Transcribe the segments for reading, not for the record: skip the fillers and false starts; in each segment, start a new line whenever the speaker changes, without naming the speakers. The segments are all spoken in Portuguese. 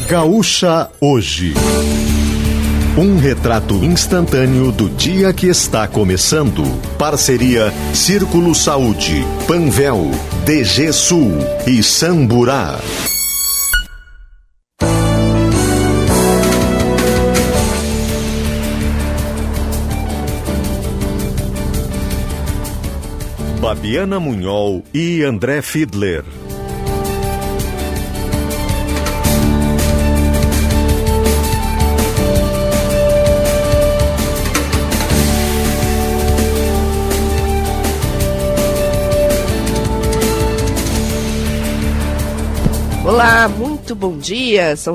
Gaúcha Hoje. Um retrato instantâneo do dia que está começando. Parceria Círculo Saúde, Panvel, DG Sul e Samburá. Babiana Munhol e André Fiedler.
Olá, muito bom dia, são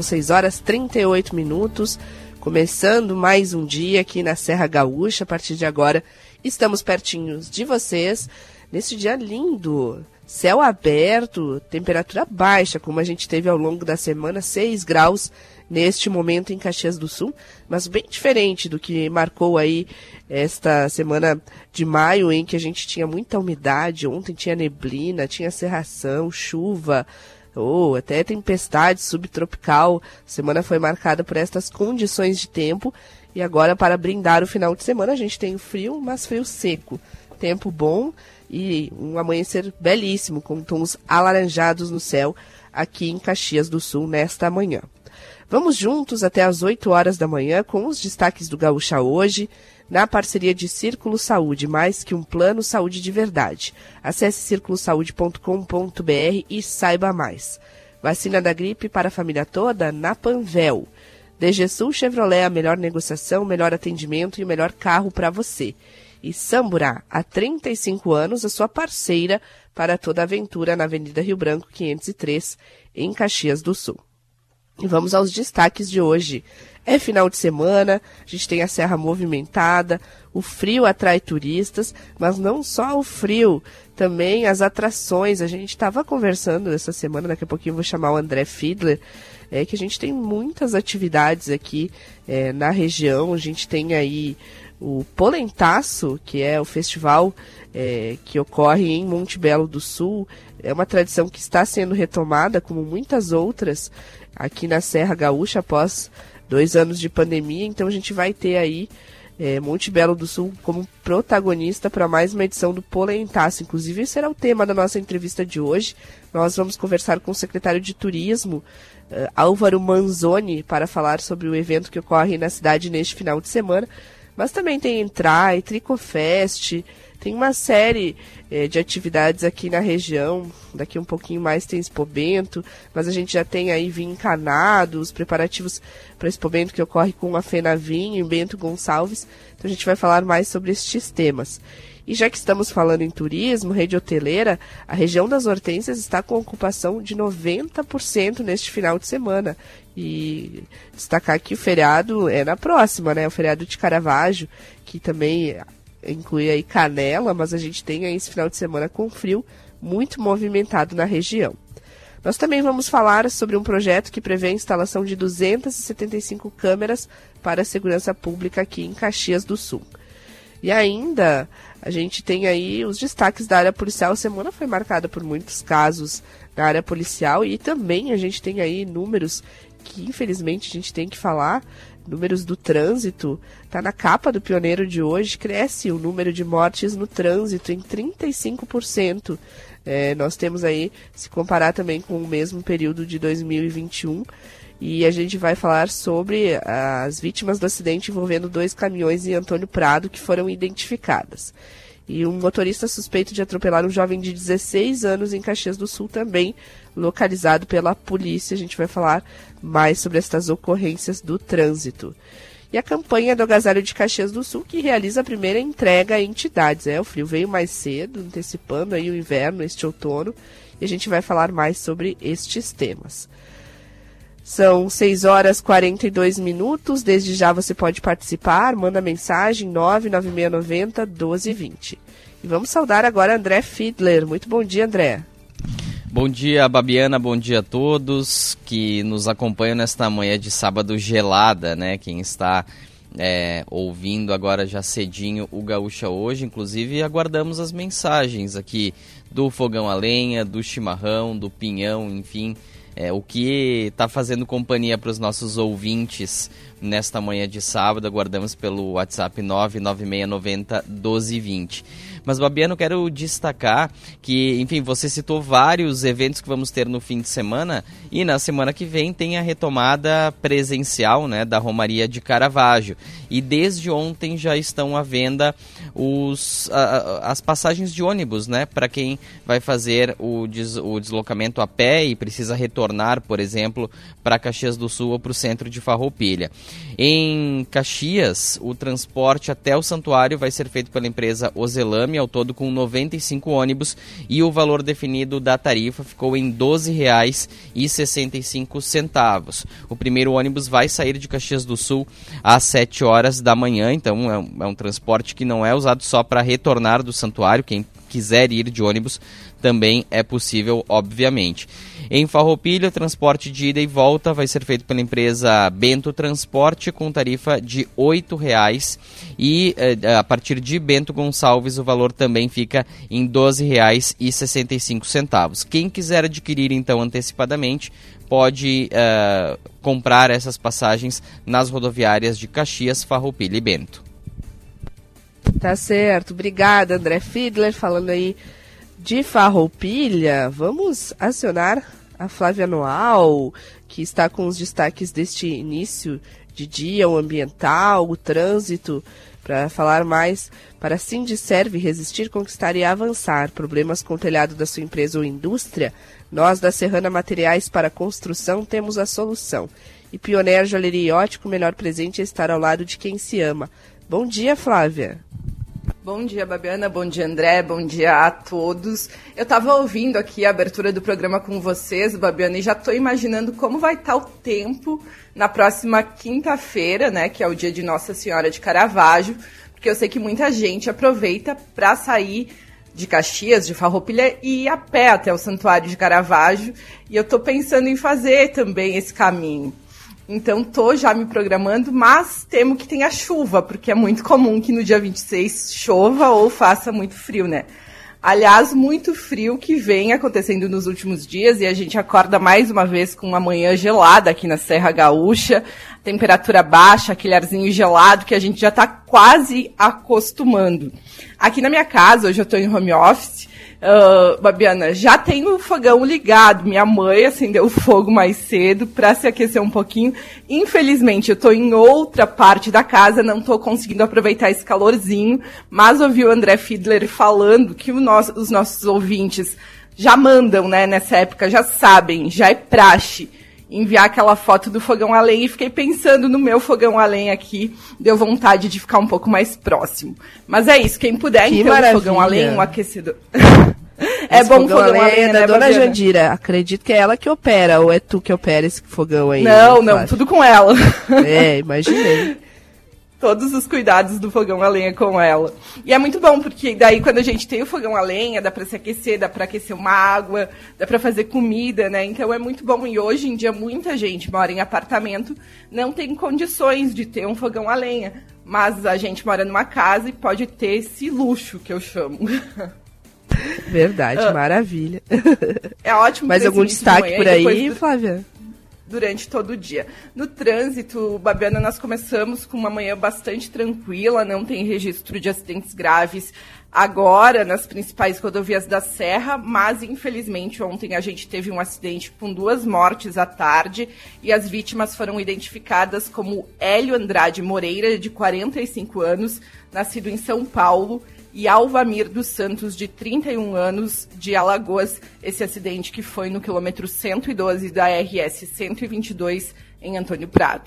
6h38, começando mais um dia aqui na Serra Gaúcha. A partir de agora estamos pertinhos de vocês, nesse dia lindo, céu aberto, temperatura baixa, como a gente teve ao longo da semana, 6 graus neste momento em Caxias do Sul, mas bem diferente do que marcou aí esta semana de maio, em que a gente tinha muita umidade. Ontem tinha neblina, tinha cerração, chuva, até tempestade subtropical. A semana foi marcada por estas condições de tempo. E agora, para brindar o final de semana, a gente tem frio, mas frio seco. Tempo bom e um amanhecer belíssimo, com tons alaranjados no céu aqui em Caxias do Sul nesta manhã. Vamos juntos até às 8 horas da manhã com os destaques do Gaúcha Hoje, na parceria de Círculo Saúde, mais que um plano, saúde de verdade. Acesse circulosaude.com.br e saiba mais. Vacina da gripe para a família toda na Panvel. DG Sul Chevrolet, a melhor negociação, o melhor atendimento e o melhor carro para você. E Samburá, há 35 anos, a sua parceira para toda aventura na Avenida Rio Branco 503, em Caxias do Sul. E vamos aos destaques de hoje. É final de semana, a gente tem a serra movimentada, o frio atrai turistas, mas não só o frio, também as atrações. A gente estava conversando essa semana, daqui a pouquinho eu vou chamar o André Fiedler, que a gente tem muitas atividades aqui na região. A gente tem aí o Polentaço, que é o festival que ocorre em Monte Belo do Sul. É uma tradição que está sendo retomada, como muitas outras, aqui na Serra Gaúcha, após 2 anos de pandemia. Então a gente vai ter aí Monte Belo do Sul como protagonista para mais uma edição do Polentaço. Inclusive, esse será o tema da nossa entrevista de hoje. Nós vamos conversar com o secretário de Turismo, Álvaro Manzoni, para falar sobre o evento que ocorre na cidade neste final de semana. Mas também tem Entrai, Tricofest, tem uma série de atividades aqui na região. Daqui um pouquinho mais tem Expo Bento, mas a gente já tem aí vinho encanado, os preparativos para Expo Bento que ocorre com a FenaVinho em Bento Gonçalves. Então a gente vai falar mais sobre estes temas. E já que estamos falando em turismo, rede hoteleira, a região das Hortênsias está com ocupação de 90% neste final de semana. E destacar que o feriado é na próxima, né? O feriado de Caravaggio, que também inclui aí Canela, mas a gente tem aí esse final de semana com frio muito movimentado na região. Nós também vamos falar sobre um projeto que prevê a instalação de 275 câmeras para a segurança pública aqui em Caxias do Sul. E ainda a gente tem aí os destaques da área policial. A semana foi marcada por muitos casos na área policial e também a gente tem aí números que infelizmente a gente tem que falar, números do trânsito. Está na capa do Pioneiro de hoje, cresce o número de mortes no trânsito em 35%. Nós temos aí, se comparar também com o mesmo período de 2021, e a gente vai falar sobre as vítimas do acidente envolvendo 2 caminhões em Antônio Prado que foram identificadas. E um motorista suspeito de atropelar um jovem de 16 anos em Caxias do Sul, também localizado pela polícia. A gente vai falar mais sobre estas ocorrências do trânsito. E a campanha do Agasalho de Caxias do Sul, que realiza a primeira entrega a entidades. O frio veio mais cedo, antecipando aí o inverno, este outono, e a gente vai falar mais sobre estes temas. São 6h42. Desde já você pode participar, manda mensagem 99690-1220. E vamos saudar agora André Fiedler. Muito bom dia, André.
Bom dia, Babiana, bom dia a todos que nos acompanham nesta manhã de sábado gelada, né? Quem está ouvindo agora já cedinho o Gaúcha Hoje, inclusive aguardamos as mensagens aqui do fogão a lenha, do chimarrão, do pinhão, enfim, o que está fazendo companhia para os nossos ouvintes nesta manhã de sábado. Aguardamos pelo WhatsApp 996901220. Mas, Babiano, quero destacar que, enfim, você citou vários eventos que vamos ter no fim de semana, e na semana que vem tem a retomada presencial, né, da Romaria de Caravaggio. E desde ontem já estão à venda as passagens de ônibus, né, para quem vai fazer o deslocamento a pé e precisa retornar, por exemplo, para Caxias do Sul ou para o centro de Farroupilha. Em Caxias, o transporte até o santuário vai ser feito pela empresa Ozelame, ao todo com 95 ônibus, e o valor definido da tarifa ficou em R$ 12,65. O primeiro ônibus vai sair de Caxias do Sul às 7 horas da manhã, então é um transporte que não é usado só para retornar do santuário. Quem quiser ir de ônibus também é possível, obviamente. Em Farroupilha, o transporte de ida e volta vai ser feito pela empresa Bento Transporte, com tarifa de R$ 8,00, e a partir de Bento Gonçalves o valor também fica em R$ 12,65. Quem quiser adquirir então antecipadamente pode comprar essas passagens nas rodoviárias de Caxias, Farroupilha e Bento.
Tá certo, obrigada, André Fiedler, falando aí de Farroupilha. Vamos acionar a Flávia Noal, que está com os destaques deste início de dia, o ambiental, o trânsito, para falar mais. Para a Sindiserve resistir, conquistar e avançar. Problemas com o telhado da sua empresa ou indústria? Nós, da Serrana Materiais para Construção, temos a solução. E Pioneer Joalheria e Ótico, o melhor presente é estar ao lado de quem se ama. Bom dia, Flávia.
Bom dia, Babiana. Bom dia, André. Bom dia a todos. Eu estava ouvindo aqui a abertura do programa com vocês, Babiana, e já estou imaginando como vai estar o tempo na próxima quinta-feira, né, que é o dia de Nossa Senhora de Caravaggio, porque eu sei que muita gente aproveita para sair de Caxias, de Farroupilha, e ir a pé até o Santuário de Caravaggio, e eu estou pensando em fazer também esse caminho. Então, tô já me programando, mas temo que tenha chuva, porque é muito comum que no dia 26 chova ou faça muito frio, né? Aliás, muito frio que vem acontecendo nos últimos dias, e a gente acorda mais uma vez com uma manhã gelada aqui na Serra Gaúcha, temperatura baixa, aquele arzinho gelado que a gente já está quase acostumando. Aqui na minha casa, hoje eu estou em home office, Babiana, já tem o fogão ligado. Minha mãe acendeu o fogo mais cedo para se aquecer um pouquinho. Infelizmente, eu estou em outra parte da casa, não estou conseguindo aproveitar esse calorzinho, mas ouvi o André Fiedler falando que os nossos ouvintes já mandam, né, nessa época, já sabem, já é praxe enviar aquela foto do fogão a lenha, e fiquei pensando no meu fogão a lenha aqui, deu vontade de ficar um pouco mais próximo. Mas é isso, quem puder,
que
então,
maravilha.
um fogão a lenha, um aquecedor.
É bom fogão a lenha, né, Dona Jandira? Acredito que é ela que opera, ou é tu que opera esse fogão aí?
Não, tudo com ela.
É, imaginei.
Todos os cuidados do fogão a lenha com ela. E é muito bom, porque daí quando a gente tem o fogão a lenha, dá para se aquecer, dá para aquecer uma água, dá para fazer comida, né? Então é muito bom. E hoje em dia muita gente mora em apartamento, não tem condições de ter um fogão a lenha. Mas a gente mora numa casa e pode ter esse luxo, que eu chamo.
Verdade, maravilha.
É ótimo.
Mais algum destaque por aí, Flávia?
Durante todo o dia. No trânsito, Babiana, nós começamos com uma manhã bastante tranquila, não tem registro de acidentes graves agora nas principais rodovias da Serra, mas infelizmente ontem a gente teve um acidente com 2 mortes à tarde e as vítimas foram identificadas como Hélio Andrade Moreira, de 45 anos, nascido em São Paulo, e Alvamir dos Santos, de 31 anos, de Alagoas. Esse acidente que foi no quilômetro 112 da RS 122, em Antônio Prado.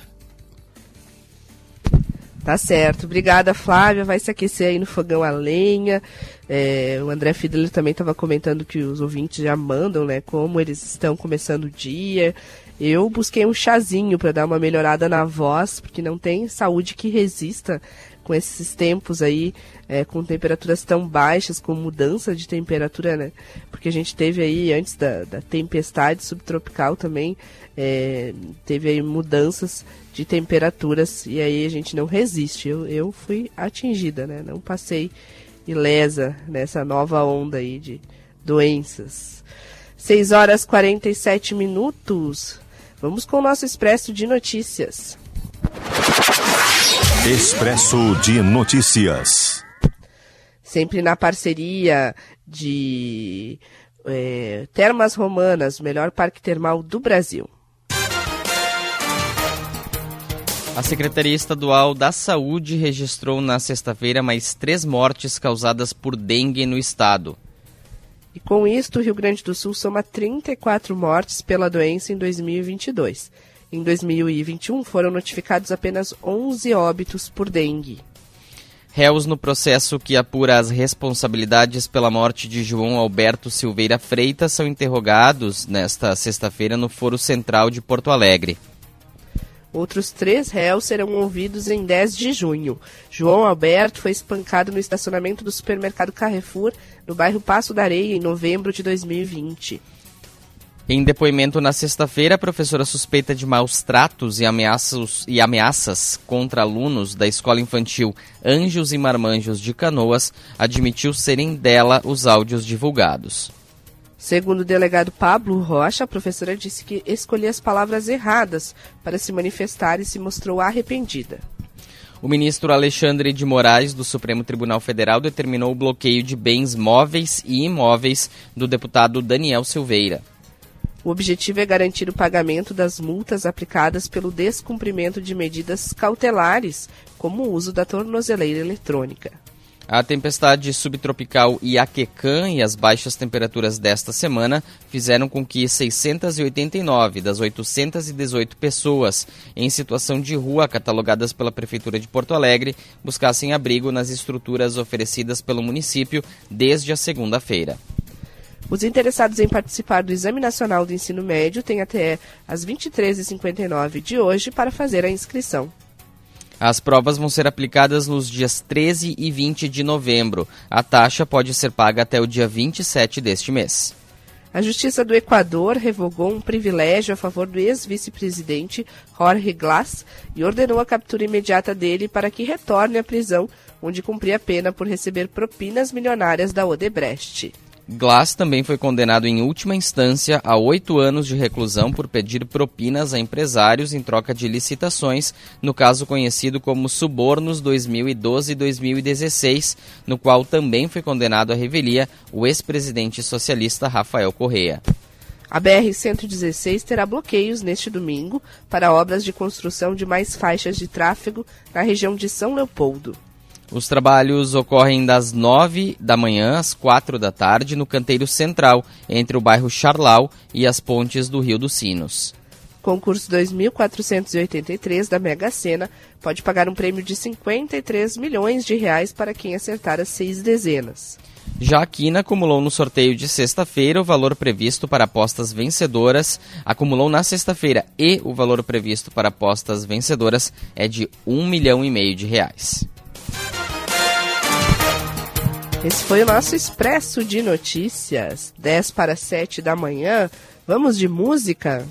Tá certo. Obrigada, Flávia. Vai se aquecer aí no fogão a lenha. O André Fiedler também estava comentando que os ouvintes já mandam, né, como eles estão começando o dia. Eu busquei um chazinho para dar uma melhorada na voz, porque não tem saúde que resista com esses tempos aí, com temperaturas tão baixas, com mudança de temperatura, né? Porque a gente teve aí, antes da tempestade subtropical também, teve aí mudanças de temperaturas, e aí a gente não resiste. Eu fui atingida, né? Não passei ilesa nessa nova onda aí de doenças. 6h47. Vamos com o nosso Expresso de Notícias.
Expresso de Notícias.
Sempre na parceria de Termas Romanas, o melhor parque termal do Brasil.
A Secretaria Estadual da Saúde registrou na sexta-feira mais 3 mortes causadas por dengue no estado.
E com isto, o Rio Grande do Sul soma 34 mortes pela doença em 2022. Em 2021, foram notificados apenas 11 óbitos por dengue.
Réus no processo que apura as responsabilidades pela morte de João Alberto Silveira Freitas são interrogados nesta sexta-feira no Foro Central de Porto Alegre.
Outros 3 réus serão ouvidos em 10 de junho. João Alberto foi espancado no estacionamento do supermercado Carrefour, no bairro Passo da Areia, em novembro de 2020.
Em depoimento na sexta-feira, a professora suspeita de maus tratos e ameaças contra alunos da Escola Infantil Anjos e Marmanjos de Canoas admitiu serem dela os áudios divulgados.
Segundo o delegado Pablo Rocha, a professora disse que escolhia as palavras erradas para se manifestar e se mostrou arrependida.
O ministro Alexandre de Moraes, do Supremo Tribunal Federal, determinou o bloqueio de bens móveis e imóveis do deputado Daniel Silveira.
O objetivo é garantir o pagamento das multas aplicadas pelo descumprimento de medidas cautelares, como o uso da tornozeleira eletrônica.
A tempestade subtropical Iaquecã e as baixas temperaturas desta semana fizeram com que 689 das 818 pessoas em situação de rua catalogadas pela Prefeitura de Porto Alegre buscassem abrigo nas estruturas oferecidas pelo município desde a segunda-feira.
Os interessados em participar do Exame Nacional do Ensino Médio têm até às 23h59 de hoje para fazer a inscrição.
As provas vão ser aplicadas nos dias 13 e 20 de novembro. A taxa pode ser paga até o dia 27 deste mês.
A Justiça do Equador revogou um privilégio a favor do ex-vice-presidente Jorge Glass e ordenou a captura imediata dele para que retorne à prisão, onde cumpria a pena por receber propinas milionárias da Odebrecht.
Glass também foi condenado em última instância a 8 anos de reclusão por pedir propinas a empresários em troca de licitações, no caso conhecido como Subornos 2012 e 2016, no qual também foi condenado à revelia o ex-presidente socialista Rafael Correa.
A BR-116 terá bloqueios neste domingo para obras de construção de mais faixas de tráfego na região de São Leopoldo.
Os trabalhos ocorrem das 9 da manhã às 4 da tarde no canteiro central, entre o bairro Charlau e as pontes do Rio dos Sinos.
Concurso 2483 da Mega Sena pode pagar um prêmio de 53 milhões de reais para quem acertar as 6 dezenas.
Já a Quina acumulou no sorteio de sexta-feira o valor previsto para apostas vencedoras, acumulou na sexta-feira e o valor previsto para apostas vencedoras é de R$1,5 milhão de reais.
Esse foi o nosso Expresso de Notícias, 6:50 da manhã. Vamos de música?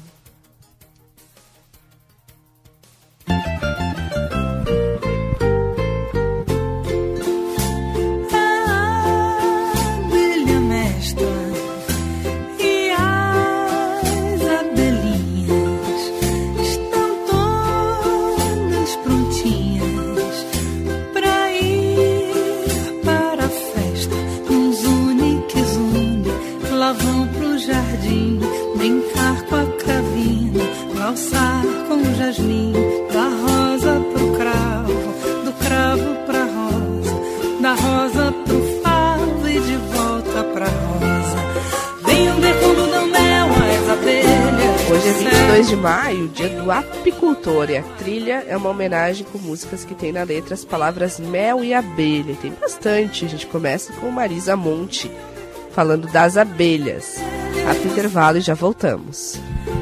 Vão pro jardim brincar com a cravina, valsar com o jasmim, da rosa pro cravo, do cravo pra rosa, da rosa pro favo e de volta pra rosa. Venham ver como dão mel as abelhas.
Hoje é 22 de maio, dia do apicultor, e a trilha é uma homenagem com músicas que tem na letra as palavras mel e abelha. E tem bastante, a gente começa com Marisa Monte, falando das abelhas. Rápido intervalo e já voltamos.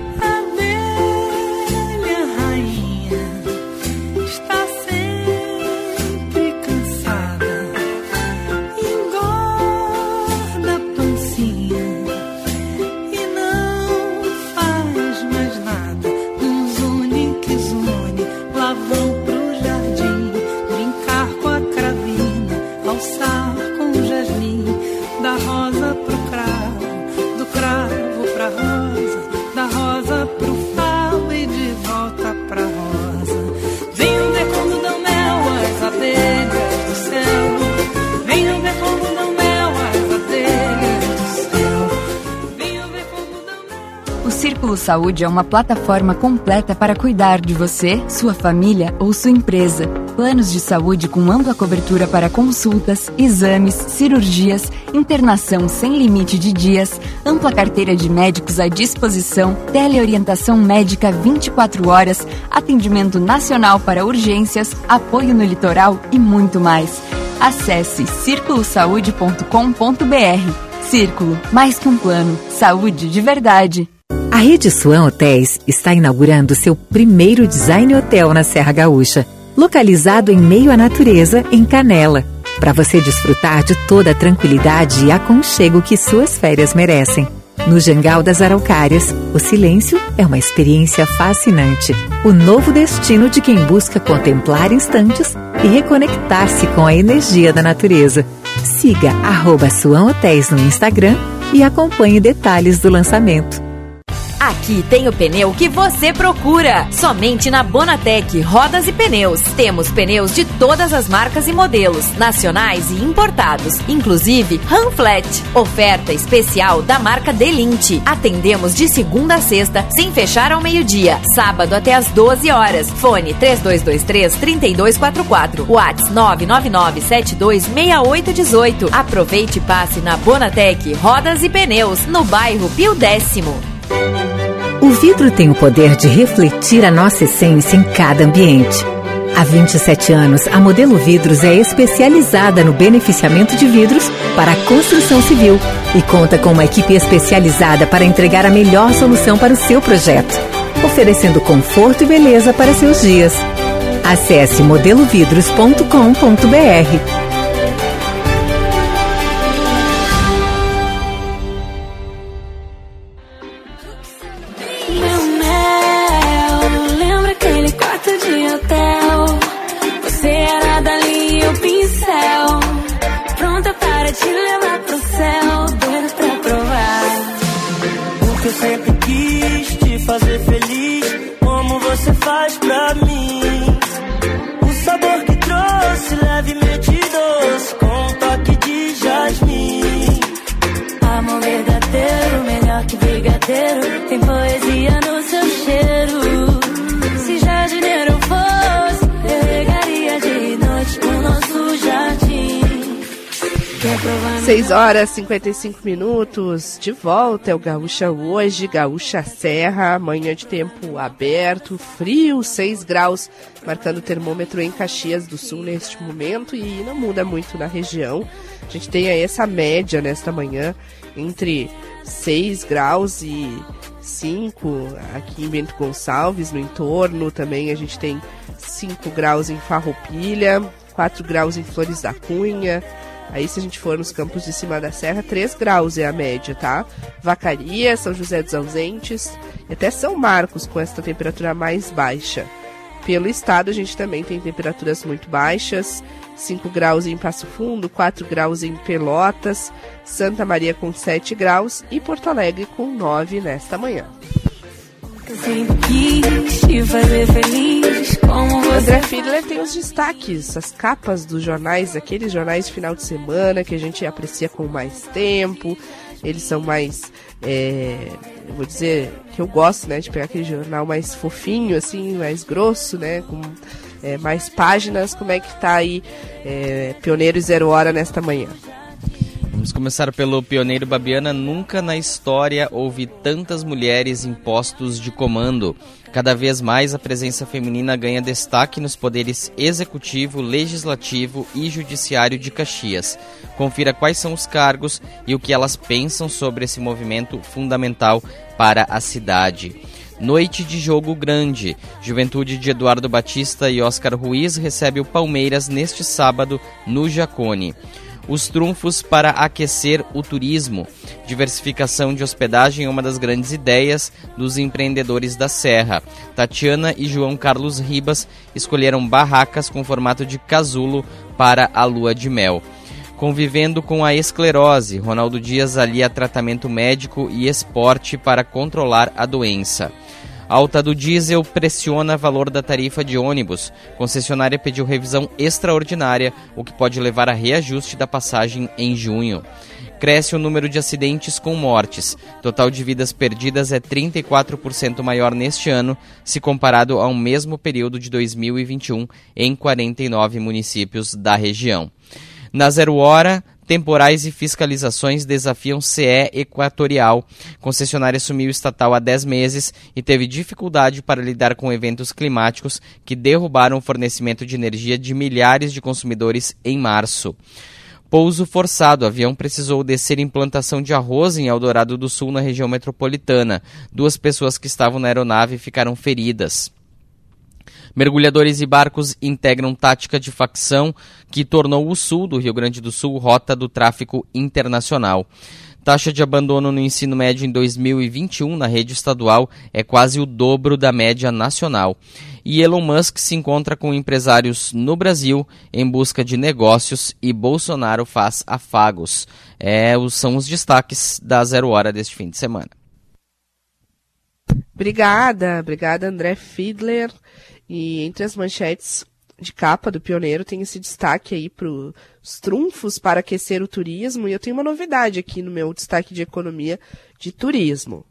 Abelha rainha está sempre cansada, engorda a pancinha e não faz mais nada. Um zune que zune, lá vão pro jardim brincar com a cravina, alçar com o jasmim, da rosa pro cravo, do cravo
Círculo Saúde é uma plataforma completa para cuidar de você, sua família ou sua empresa. Planos de saúde com ampla cobertura para consultas, exames, cirurgias, internação sem limite de dias, ampla carteira de médicos à disposição, teleorientação médica 24 horas, atendimento nacional para urgências, apoio no litoral e muito mais. Acesse circulosaude.com.br. Círculo, mais que um plano, saúde de verdade.
A Rede Swan Hotéis está inaugurando seu primeiro design hotel na Serra Gaúcha, localizado em meio à natureza, em Canela, para você desfrutar de toda a tranquilidade e aconchego que suas férias merecem. No Jangal das Araucárias, o silêncio é uma experiência fascinante. O novo destino de quem busca contemplar instantes e reconectar-se com a energia da natureza. Siga @Swan Hotéis no Instagram e acompanhe detalhes do lançamento.
Aqui tem o pneu que você procura. Somente na Bonatec Rodas e Pneus. Temos pneus de todas as marcas e modelos, nacionais e importados, inclusive Ranflat. Oferta especial da marca Delinte. Atendemos de segunda a sexta, sem fechar ao meio-dia. Sábado até às 12 horas. Fone 3223-3244. WhatsApp 999726818. Aproveite e passe na Bonatec Rodas e Pneus, no bairro Pio Décimo.
O vidro tem o poder de refletir a nossa essência em cada ambiente. Há 27 anos, a Modelo Vidros é especializada no beneficiamento de vidros para a construção civil e conta com uma equipe especializada para entregar a melhor solução para o seu projeto, oferecendo conforto e beleza para seus dias. Acesse modelovidros.com.br.
Te levar pro céu, doido pra provar.
Porque eu sempre quis te fazer feliz, como você faz pra mim. O sabor que trouxe, levemente doce, com um toque de jasmim.
Amor verdadeiro, melhor que brigadeiro, tem poesia no seu cheiro. Se jardineiro fosse, eu regaria de noite no nosso jardim.
6 horas e 55 minutos, de volta é o Gaúcha hoje, Gaúcha Serra, manhã de tempo aberto, frio, 6 graus, marcando o termômetro em Caxias do Sul neste momento e não muda muito na região. A gente tem aí essa média nesta manhã entre 6 graus e 5 aqui em Bento Gonçalves, no entorno também a gente tem 5 graus em Farroupilha, 4 graus em Flores da Cunha. Aí se a gente for nos campos de cima da serra, 3 graus é a média, tá? Vacaria, São José dos Ausentes e até São Marcos com essa temperatura mais baixa. Pelo estado a gente também tem temperaturas muito baixas, 5 graus em Passo Fundo, 4 graus em Pelotas, Santa Maria com 7 graus e Porto Alegre com 9 nesta manhã. André Fiedler tem os destaques, as capas dos jornais, aqueles jornais de final de semana que a gente aprecia com mais tempo. Eles são mais, eu vou dizer que eu gosto, né, de pegar aquele jornal mais fofinho, assim, mais grosso, né, com mais páginas. Como é que tá aí Pioneiro e Zero Hora nesta manhã?
Vamos começar pelo Pioneiro, Babiana. Nunca na história houve tantas mulheres em postos de comando. Cada vez mais a presença feminina ganha destaque nos poderes executivo, legislativo e judiciário de Caxias. Confira quais são os cargos e o que elas pensam sobre esse movimento fundamental para a cidade. Noite de jogo grande. Juventude de Eduardo Batista e Oscar Ruiz recebe o Palmeiras neste sábado no Jacone. Os trunfos para aquecer o turismo. Diversificação de hospedagem é uma das grandes ideias dos empreendedores da Serra. Tatiana e João Carlos Ribas escolheram barracas com formato de casulo para a lua de mel. Convivendo com a esclerose, Ronaldo Dias alia tratamento médico e esporte para controlar a doença. Alta do diesel pressiona valor da tarifa de ônibus. Concessionária pediu revisão extraordinária, o que pode levar a reajuste da passagem em junho. cresce o número de acidentes com mortes. Total de vidas perdidas é 34% maior neste ano, se comparado ao mesmo período de 2021, em 49 municípios da região. Na 0 hora, temporais e fiscalizações desafiam CE Equatorial. Concessionária assumiu estatal há 10 meses e teve dificuldade para lidar com eventos climáticos que derrubaram o fornecimento de energia de milhares de consumidores em março. Pouso forçado. O avião precisou descer em plantação de arroz em Eldorado do Sul, na região metropolitana. 2 pessoas que estavam na aeronave ficaram feridas. Mergulhadores e barcos integram tática de facção que tornou o sul do Rio Grande do Sul rota do tráfico internacional. Taxa de abandono no ensino médio em 2021 na rede estadual é quase o dobro da média nacional. E Elon Musk se encontra com empresários no Brasil em busca de negócios e Bolsonaro faz afagos. São os destaques da 0 hora deste fim de semana.
Obrigada André Fiedler. E entre as manchetes de capa do Pioneiro tem esse destaque aí para os trunfos para aquecer o turismo. E eu tenho uma novidade aqui no meu destaque de economia de turismo.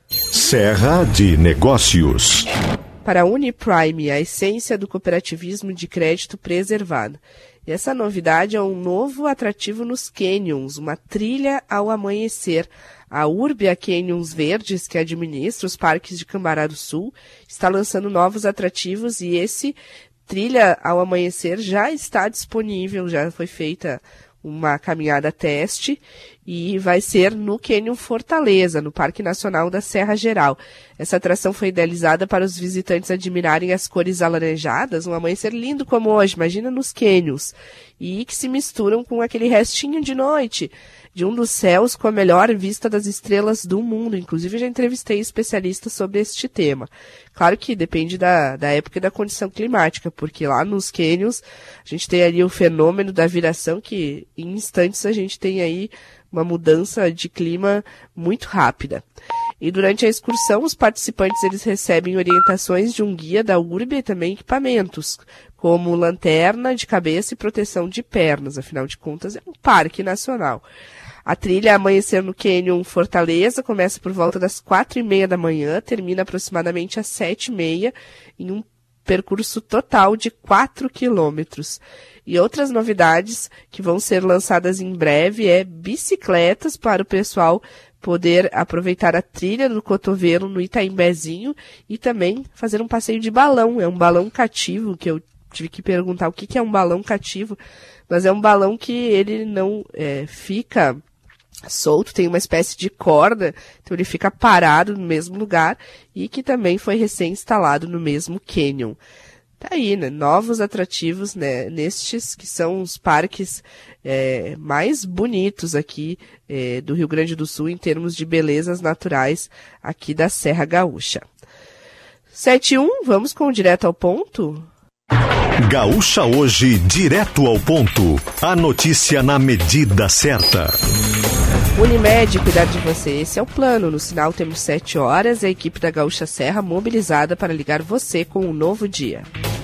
Serra de Negócios.
Para a Uniprime, a essência do cooperativismo de crédito preservado. E essa novidade é um novo atrativo nos canyons, uma trilha ao amanhecer. A Urbia Canyons Verdes, que administra os parques de Cambará do Sul, está lançando novos atrativos e esse trilha ao amanhecer já está disponível, já foi feita uma caminhada teste e vai ser no Canyon Fortaleza, no Parque Nacional da Serra Geral. Essa atração foi idealizada para os visitantes admirarem as cores alaranjadas, um amanhecer lindo como hoje, imagina nos canyons, e que se misturam com aquele restinho de noite de um dos céus com a melhor vista das estrelas do mundo. Inclusive, já entrevistei especialistas sobre este tema. Claro que depende da época e da condição climática, porque lá nos canyons a gente tem ali o fenômeno da viração, que em instantes a gente tem aí uma mudança de clima muito rápida. E durante a excursão, os participantes eles recebem orientações de um guia da Urbe e também equipamentos, como lanterna de cabeça e proteção de pernas. Afinal de contas, é um parque nacional. A trilha Amanhecer no Canyon Fortaleza começa por volta das 4h30 da manhã, termina aproximadamente às 7h30, em um percurso total de 4 quilômetros. E outras novidades que vão ser lançadas em breve é bicicletas para o pessoal poder aproveitar a trilha do cotovelo no Itaimbezinho e também fazer um passeio de balão. É um balão cativo, que eu tive que perguntar o que é um balão cativo, mas é um balão que ele não fica solto, tem uma espécie de corda, então ele fica parado no mesmo lugar e que também foi recém-instalado no mesmo canyon. Tá aí, né? Novos atrativos, né? Nestes que são os parques mais bonitos aqui do Rio Grande do Sul em termos de belezas naturais aqui da Serra Gaúcha. 7:01, vamos com o Direto ao Ponto?
Gaúcha Hoje, direto ao ponto. A notícia na medida certa.
Unimed, cuidar de você, esse é o plano. No sinal temos 7 horas, a equipe da Gaúcha Serra mobilizada para ligar você com um novo dia.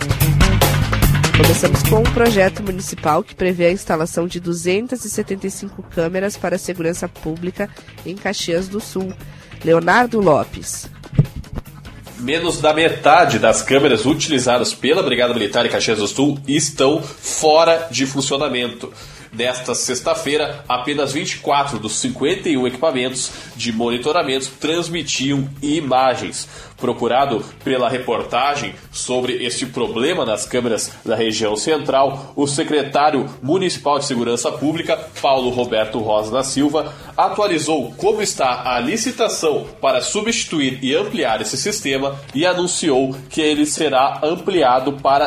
Começamos com um projeto municipal que prevê a instalação de 275 câmeras para a segurança pública em Caxias do Sul. Leonardo Lopes.
Menos da metade das câmeras utilizadas pela Brigada Militar em Caxias do Sul estão fora de funcionamento. Nesta sexta-feira, apenas 24 dos 51 equipamentos de monitoramento transmitiam imagens. Procurado pela reportagem sobre este problema nas câmeras da região central, o secretário municipal de Segurança Pública, Paulo Roberto Rosa da Silva, atualizou como está a licitação para substituir e ampliar esse sistema e anunciou que ele será ampliado para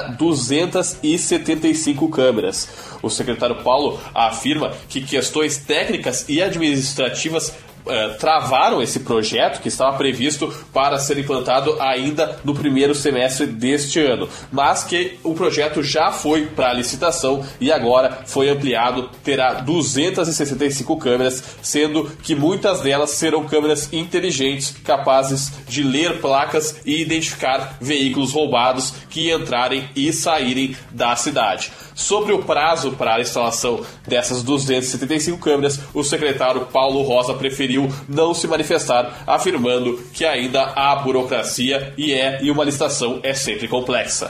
275 câmeras. O secretário Paulo afirma que questões técnicas e administrativas travaram esse projeto que estava previsto para ser implantado ainda no primeiro semestre deste ano, mas que o projeto já foi para a licitação e agora foi ampliado, terá 265 câmeras, sendo que muitas delas serão câmeras inteligentes, capazes de ler placas e identificar veículos roubados que entrarem e saírem da cidade. Sobre o prazo para a instalação dessas 275 câmeras, o secretário Paulo Rosa preferiu não se manifestar, afirmando que ainda há burocracia e uma licitação é sempre complexa.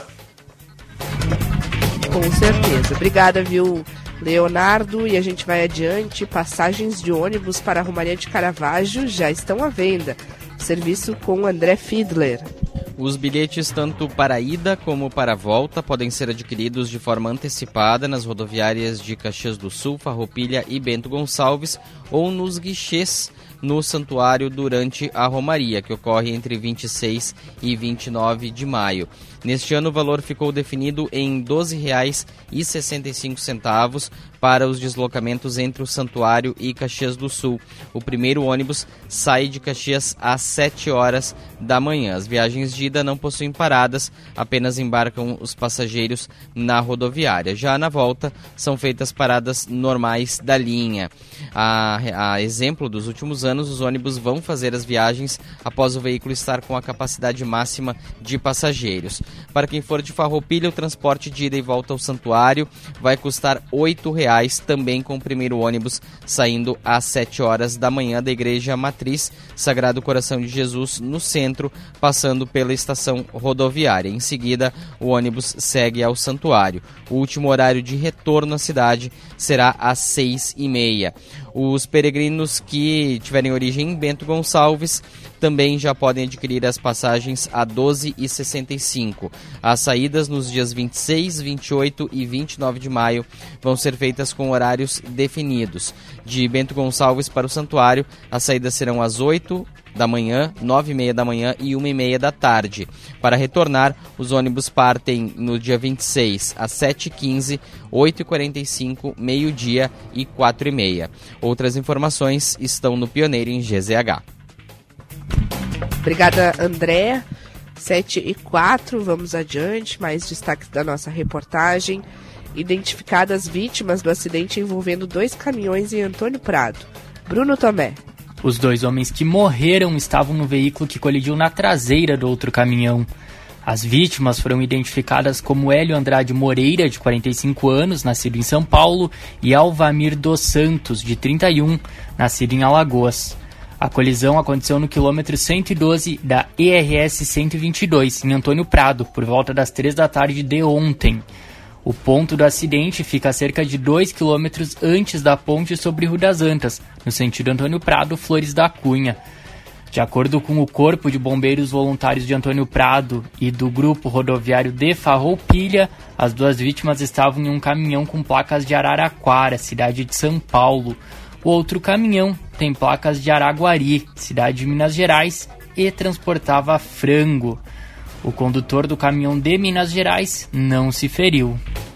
Com certeza. Obrigada, viu, Leonardo? E a gente vai adiante. Passagens de ônibus para a Romaria de Caravaggio já estão à venda. Serviço com André Fiedler.
Os bilhetes tanto para a ida como para a volta podem ser adquiridos de forma antecipada nas rodoviárias de Caxias do Sul, Farroupilha e Bento Gonçalves ou nos guichês no santuário durante a Romaria, que ocorre entre 26 e 29 de maio. Neste ano, o valor ficou definido em R$ 12,65 para os deslocamentos entre o Santuário e Caxias do Sul. O primeiro ônibus sai de Caxias às 7 horas da manhã. As viagens de ida não possuem paradas, apenas embarcam os passageiros na rodoviária. Já na volta, são feitas paradas normais da linha. A exemplo dos últimos anos, os ônibus vão fazer as viagens após o veículo estar com a capacidade máxima de passageiros. Para quem for de Farroupilha, o transporte de ida e volta ao santuário vai custar R$ 8,00, também com o primeiro ônibus saindo às 7 horas da manhã da Igreja Matriz Sagrado Coração de Jesus, no centro, passando pela estação rodoviária. Em seguida, o ônibus segue ao santuário. O último horário de retorno à cidade será às 6h30. Os peregrinos que tiverem origem em Bento Gonçalves também já podem adquirir as passagens a R$ 12,65. As saídas nos dias 26, 28 e 29 de maio vão ser feitas com horários definidos. De Bento Gonçalves para o santuário, as saídas serão às 8 da manhã, 9h30 da manhã e 1h30 da tarde. Para retornar, os ônibus partem no dia 26 às 7h15, 8h45, meio-dia e 4h30. Outras informações estão no Pioneiro em GZH.
Obrigada, André. 7h04, vamos adiante. Mais destaques da nossa reportagem. Identificadas vítimas do acidente envolvendo 2 caminhões em Antônio Prado. Bruno Tomé.
Os 2 homens que morreram estavam no veículo que colidiu na traseira do outro caminhão. As vítimas foram identificadas como Hélio Andrade Moreira, de 45 anos, nascido em São Paulo, e Alvamir dos Santos, de 31, nascido em Alagoas. A colisão aconteceu no quilômetro 112 da ERS 122, em Antônio Prado, por volta das 3 da tarde de ontem. O ponto do acidente fica a cerca de 2 quilômetros antes da ponte sobre Rio das Antas, no sentido Antônio Prado, Flores da Cunha. De acordo com o Corpo de Bombeiros Voluntários de Antônio Prado e do Grupo Rodoviário de Farroupilha, as 2 vítimas estavam em um caminhão com placas de Araraquara, cidade de São Paulo. O outro caminhão tem placas de Araguari, cidade de Minas Gerais, e transportava frango. O condutor do caminhão de Minas Gerais não se feriu.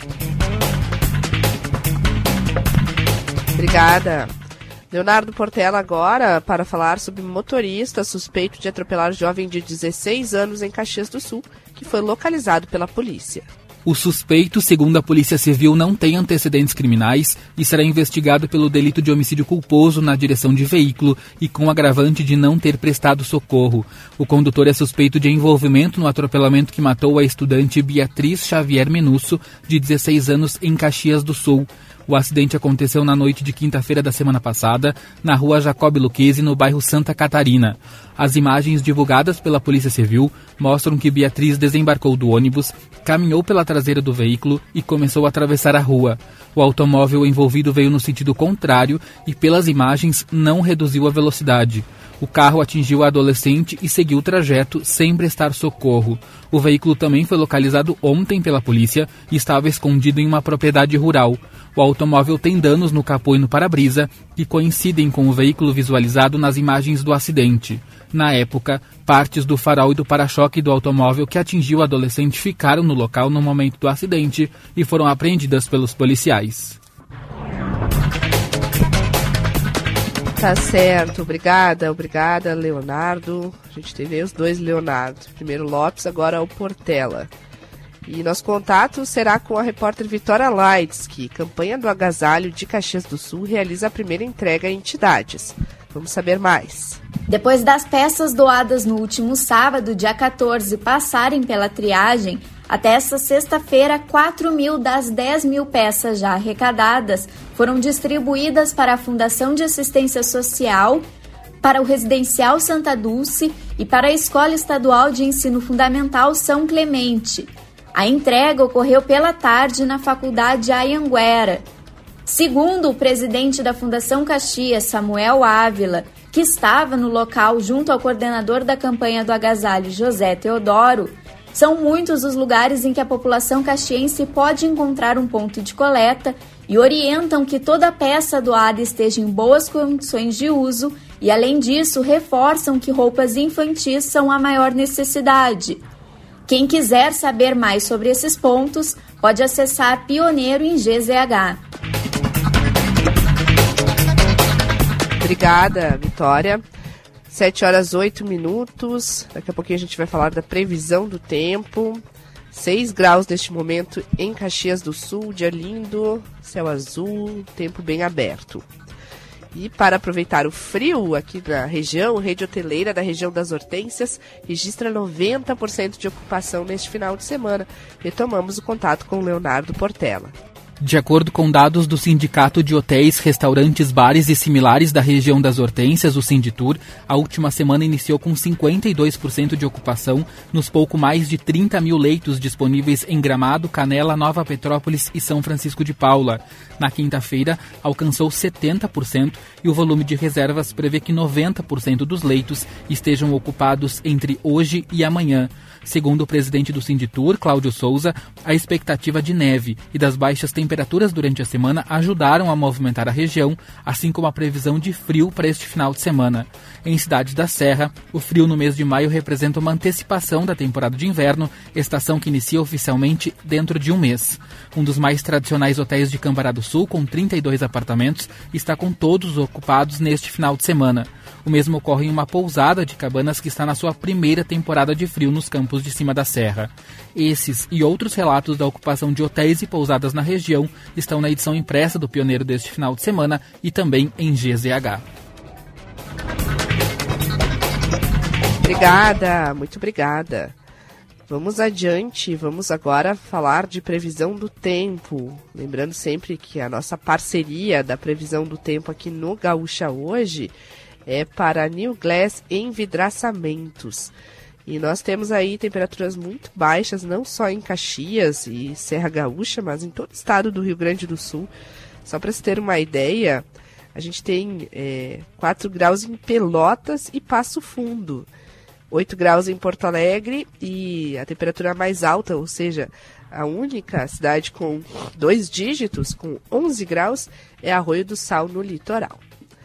Obrigada. Leonardo Portela agora para falar sobre motorista suspeito de atropelar jovem de 16 anos em Caxias do Sul, que foi localizado pela polícia.
O suspeito, segundo a Polícia Civil, não tem antecedentes criminais e será investigado pelo delito de homicídio culposo na direção de veículo e com agravante de não ter prestado socorro. O condutor é suspeito de envolvimento no atropelamento que matou a estudante Beatriz Xavier Menusso, de 16 anos, em Caxias do Sul. O acidente aconteceu na noite de quinta-feira da semana passada, na rua Jacob Lucchesi, no bairro Santa Catarina. As imagens divulgadas pela Polícia Civil mostram que Beatriz desembarcou do ônibus, caminhou pela traseira do veículo e começou a atravessar a rua. O automóvel envolvido veio no sentido contrário e, pelas imagens, não reduziu a velocidade. O carro atingiu a adolescente e seguiu o trajeto sem prestar socorro. O veículo também foi localizado ontem pela polícia e estava escondido em uma propriedade rural. O automóvel tem danos no capô e no para-brisa que coincidem com o veículo visualizado nas imagens do acidente. Na época, partes do farol e do para-choque do automóvel que atingiu o adolescente ficaram no local no momento do acidente e foram apreendidas pelos policiais.
Tá certo, obrigada, Leonardo. A gente teve aí os dois Leonardo. Primeiro Lopes, agora o Portela. E nosso contato será com a repórter Vitória Lights, que campanha do agasalho de Caxias do Sul realiza a primeira entrega a entidades. Vamos saber mais.
Depois das peças doadas no último sábado, dia 14, passarem pela triagem, até esta sexta-feira, 4.000 das 10.000 peças já arrecadadas foram distribuídas para a Fundação de Assistência Social, para o Residencial Santa Dulce e para a Escola Estadual de Ensino Fundamental São Clemente. A entrega ocorreu pela tarde na Faculdade Anhanguera. Segundo o presidente da Fundação Caxias, Samuel Ávila, que estava no local junto ao coordenador da campanha do agasalho, José Teodoro, são muitos os lugares em que a população caxiense pode encontrar um ponto de coleta e orientam que toda peça doada esteja em boas condições de uso e, além disso, reforçam que roupas infantis são a maior necessidade. Quem quiser saber mais sobre esses pontos, pode acessar Pioneiro em GZH.
Obrigada, Vitória. 7h08. Daqui a pouquinho a gente vai falar da previsão do tempo. 6 graus neste momento em Caxias do Sul, dia lindo, céu azul, tempo bem aberto. E para aproveitar o frio aqui na região, Rede Hoteleira da região das Hortênsias registra 90% de ocupação neste final de semana. Retomamos o contato com o Leonardo Portela.
De acordo com dados do Sindicato de Hotéis, Restaurantes, Bares e Similares da região das Hortênsias, o Sinditur, a última semana iniciou com 52% de ocupação nos pouco mais de 30 mil leitos disponíveis em Gramado, Canela, Nova Petrópolis e São Francisco de Paula. Na quinta-feira, alcançou 70% e o volume de reservas prevê que 90% dos leitos estejam ocupados entre hoje e amanhã. Segundo o presidente do Sinditur, Cláudio Souza, a expectativa de neve e das baixas temperaturas durante a semana ajudaram a movimentar a região, assim como a previsão de frio para este final de semana. Em Cidade da Serra, o frio no mês de maio representa uma antecipação da temporada de inverno, estação que inicia oficialmente dentro de um mês. Um dos mais tradicionais hotéis de Cambará do Sul, com 32 apartamentos, está com todos ocupados neste final de semana. O mesmo ocorre em uma pousada de Cabanas que está na sua primeira temporada de frio nos campos de cima da serra. Esses e outros relatos da ocupação de hotéis e pousadas na região estão na edição impressa do Pioneiro deste final de semana e também em GZH.
Obrigada, muito obrigada. Vamos adiante, vamos agora falar de previsão do tempo. Lembrando sempre que a nossa parceria da previsão do tempo aqui no Gaúcha Hoje é para New Glass Envidraçamentos. E nós temos aí temperaturas muito baixas, não só em Caxias e Serra Gaúcha, mas em todo o estado do Rio Grande do Sul. Só para se ter uma ideia, a gente tem 4 graus em Pelotas e Passo Fundo, 8 graus em Porto Alegre e a temperatura mais alta, ou seja, a única cidade com 2 dígitos, com 11 graus, é Arroio do Sal, no litoral.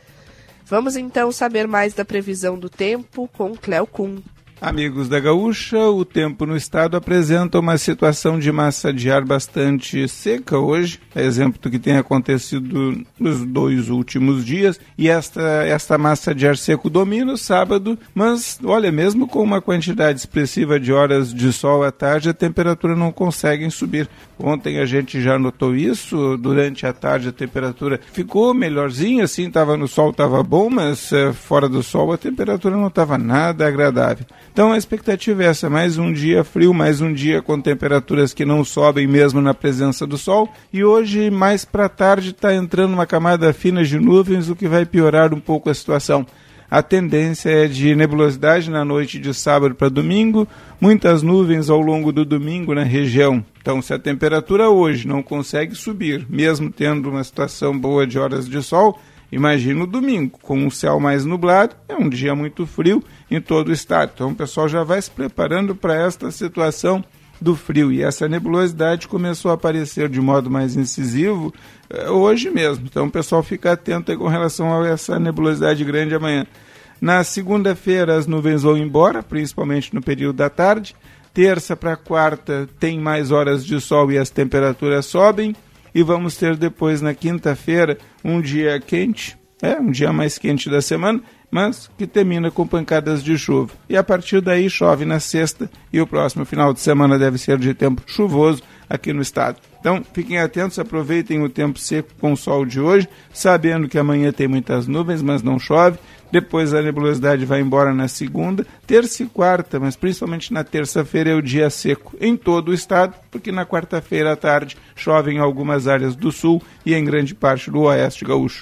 Vamos então saber mais da previsão do tempo com Cléo Kuhn.
Amigos da Gaúcha, o tempo no estado apresenta uma situação de massa de ar bastante seca hoje, é exemplo do que tem acontecido nos 2 últimos dias, e esta massa de ar seco domina o sábado, mas olha, mesmo com uma quantidade expressiva de horas de sol à tarde, a temperatura não consegue subir. Ontem a gente já notou isso, durante a tarde a temperatura ficou melhorzinha, assim, estava no sol, estava bom, mas fora do sol a temperatura não estava nada agradável. Então a expectativa é essa, mais um dia frio, mais um dia com temperaturas que não sobem mesmo na presença do sol, e hoje mais para tarde está entrando uma camada fina de nuvens, o que vai piorar um pouco a situação. A tendência é de nebulosidade na noite de sábado para domingo, muitas nuvens ao longo do domingo na região. Então, se a temperatura hoje não consegue subir, mesmo tendo uma situação boa de horas de sol, imagina o domingo, com o céu mais nublado, é um dia muito frio em todo o estado. Então, o pessoal já vai se preparando para esta situação do frio. E essa nebulosidade começou a aparecer de modo mais incisivo hoje mesmo. Então, o pessoal fica atento aí com relação a essa nebulosidade grande amanhã. Na segunda-feira, as nuvens vão embora, principalmente no período da tarde. Terça para quarta tem mais horas de sol e as temperaturas sobem. E vamos ter depois, na quinta-feira, um dia quente, É um dia mais quente da semana, mas que termina com pancadas de chuva. E a partir daí chove na sexta e o próximo final de semana deve ser de tempo chuvoso aqui no estado. Então, fiquem atentos, aproveitem o tempo seco com o sol de hoje, sabendo que amanhã tem muitas nuvens, mas não chove. Depois a nebulosidade vai embora na segunda, terça e quarta, mas principalmente na terça-feira é o dia seco em todo o estado, porque na quarta-feira à tarde chove em algumas áreas do sul e em grande parte do oeste gaúcho.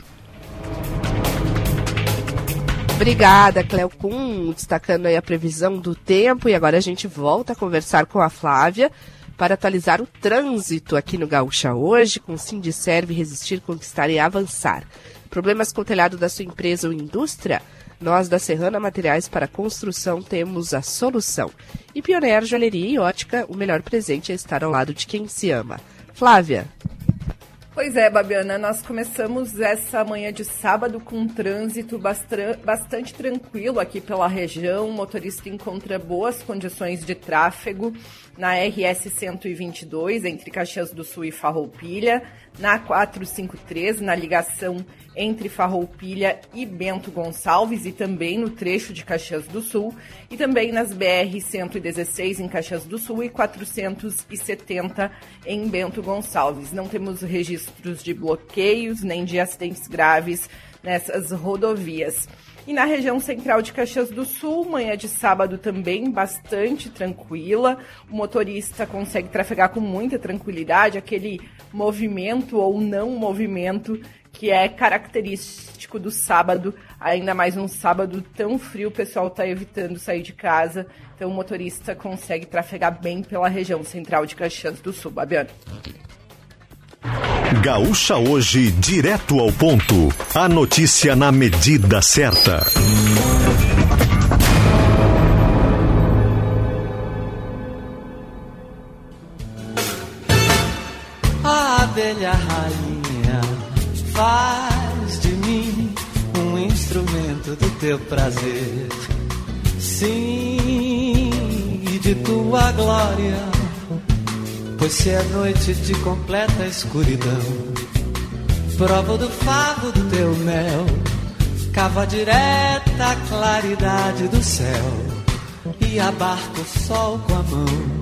Obrigada, Cléo Kuhn, destacando aí a previsão do tempo. E agora a gente volta a conversar com a Flávia para atualizar o trânsito aqui no Gaúcha hoje, com Sindiserve, Resistir, Conquistar e Avançar. Problemas com o telhado da sua empresa ou indústria? Nós da Serrana Materiais para Construção temos a solução. E Pioneer Joalheria e Ótica, o melhor presente é estar ao lado de quem se ama. Flávia.
Pois é, Babiana, nós começamos essa manhã de sábado com um trânsito bastante tranquilo aqui pela região. O motorista encontra boas condições de tráfego na RS 122, entre Caxias do Sul e Farroupilha, na 453, na ligação entre Farroupilha e Bento Gonçalves, e também no trecho de Caxias do Sul, e também nas BR 116 em Caxias do Sul e 470 em Bento Gonçalves. Não temos registros de bloqueios nem de acidentes graves nessas rodovias. E na região central de Caxias do Sul, manhã de sábado também bastante tranquila. O motorista consegue trafegar com muita tranquilidade, aquele movimento ou não movimento que é característico do sábado, ainda mais um sábado tão frio, o pessoal está evitando sair de casa, então o motorista consegue trafegar bem pela região central de Caxias do Sul. Babiana.
Gaúcha Hoje, direto ao ponto. A notícia na medida certa.
A abelha rainha faz de mim um instrumento do teu prazer. Sim, e de tua glória, pois se é noite de completa escuridão, provo do favo do teu mel, cava direta a claridade do céu e abarca o sol com a mão.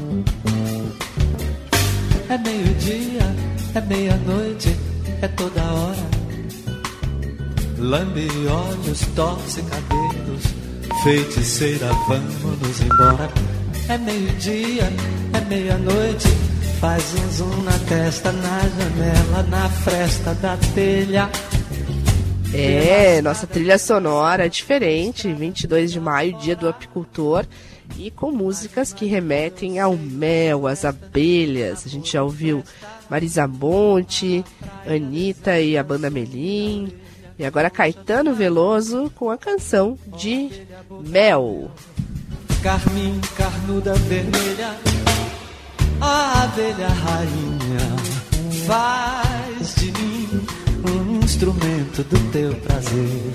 É meio-dia, é meia-noite, é toda hora. Lambe olhos, torce cabelos, feiticeira, vamos embora. É meio-dia, é meia-noite, faz um zoom na testa, na janela, na fresta da telha.
É, nossa trilha sonora é diferente, 22 de maio, dia do apicultor, e com músicas que remetem ao mel, às abelhas. A gente já ouviu Marisa Monte, Anitta e a Banda Melim, e agora Caetano Veloso com a canção de Mel.
Carmim, carnuda vermelha, a abelha rainha faz de mim um instrumento do teu prazer.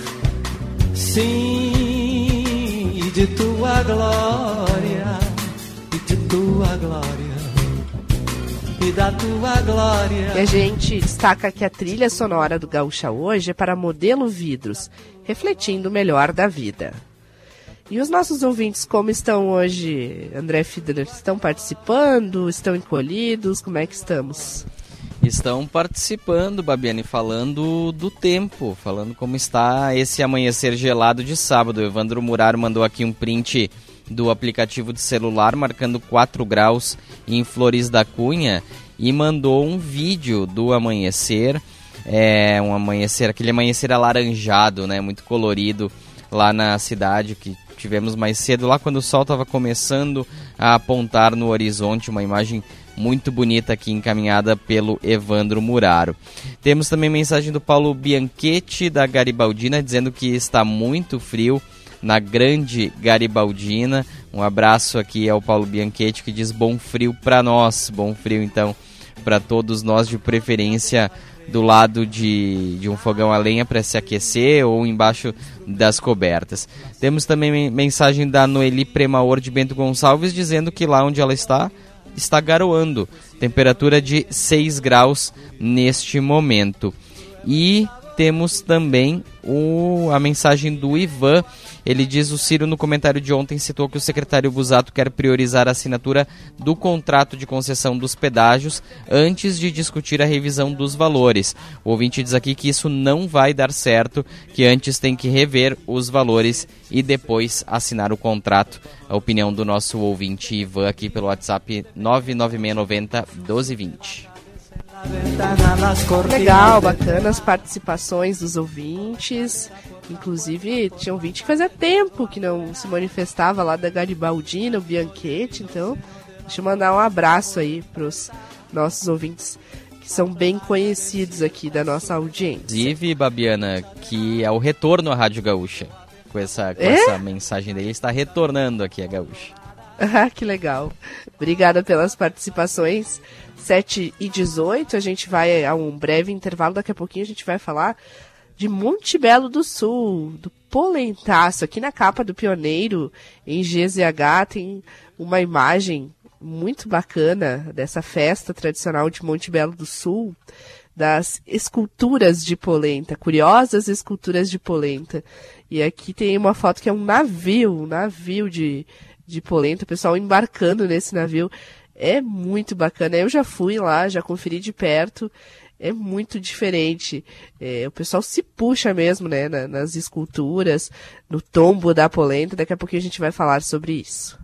Sim, e de tua glória, e de tua glória, e da tua glória.
E a gente destaca que a trilha sonora do Gaúcha Hoje é para Modelo Vidros, refletindo o melhor da vida. E os nossos ouvintes, como estão hoje, André Fiedler? Estão participando? Estão encolhidos? Como é que estamos?
Estão participando, Babiane, falando do tempo, falando como está esse amanhecer gelado de sábado. O Evandro Muraro mandou aqui um print do aplicativo de celular, marcando 4 graus em Flores da Cunha, e mandou um vídeo do amanhecer, um amanhecer, aquele amanhecer alaranjado, né, muito colorido, lá na cidade, que tivemos mais cedo, lá quando o sol estava começando a apontar no horizonte, uma imagem muito bonita aqui encaminhada pelo Evandro Muraro. Temos também mensagem do Paulo Bianchetti, da Garibaldina, dizendo que está muito frio na Grande Garibaldina. Um abraço aqui ao Paulo Bianchetti, que diz bom frio para nós, bom frio então para todos nós, de preferência do lado de um fogão a lenha para se aquecer ou embaixo das cobertas. Temos também mensagem da Noeli Premaor de Bento Gonçalves, dizendo que lá onde ela está garoando, temperatura de 6 graus neste momento. E temos também a mensagem do Ivan. Ele diz: o Ciro no comentário de ontem citou que o secretário Busato quer priorizar a assinatura do contrato de concessão dos pedágios antes de discutir a revisão dos valores. O ouvinte diz aqui que isso não vai dar certo, que antes tem que rever os valores e depois assinar o contrato. A opinião do nosso ouvinte Ivan aqui pelo WhatsApp 99690-1220.
Legal, bacana as participações dos ouvintes. Inclusive, tinha um ouvinte que fazia tempo que não se manifestava lá da Garibaldina, o Bianchetti. Então, deixa eu mandar um abraço aí pros nossos ouvintes que são bem conhecidos aqui da nossa audiência.
Inclusive, Babiana, que é o retorno à Rádio Gaúcha. Com essa mensagem dele, está retornando aqui a Gaúcha.
Ah, que legal. Obrigada pelas participações. 7h18, a gente vai a um breve intervalo. Daqui a pouquinho a gente vai falar de Monte Belo do Sul, do polentaço. Aqui na capa do Pioneiro, em GZH, tem uma imagem muito bacana dessa festa tradicional de Monte Belo do Sul, das esculturas de polenta, curiosas esculturas de polenta. E aqui tem uma foto que é um navio de polenta, o pessoal embarcando nesse navio. É muito bacana. Eu já fui lá, já conferi de perto. É muito diferente. O pessoal se puxa mesmo, né, nas esculturas, no tombo da polenta. Daqui a pouquinho a gente vai falar sobre isso.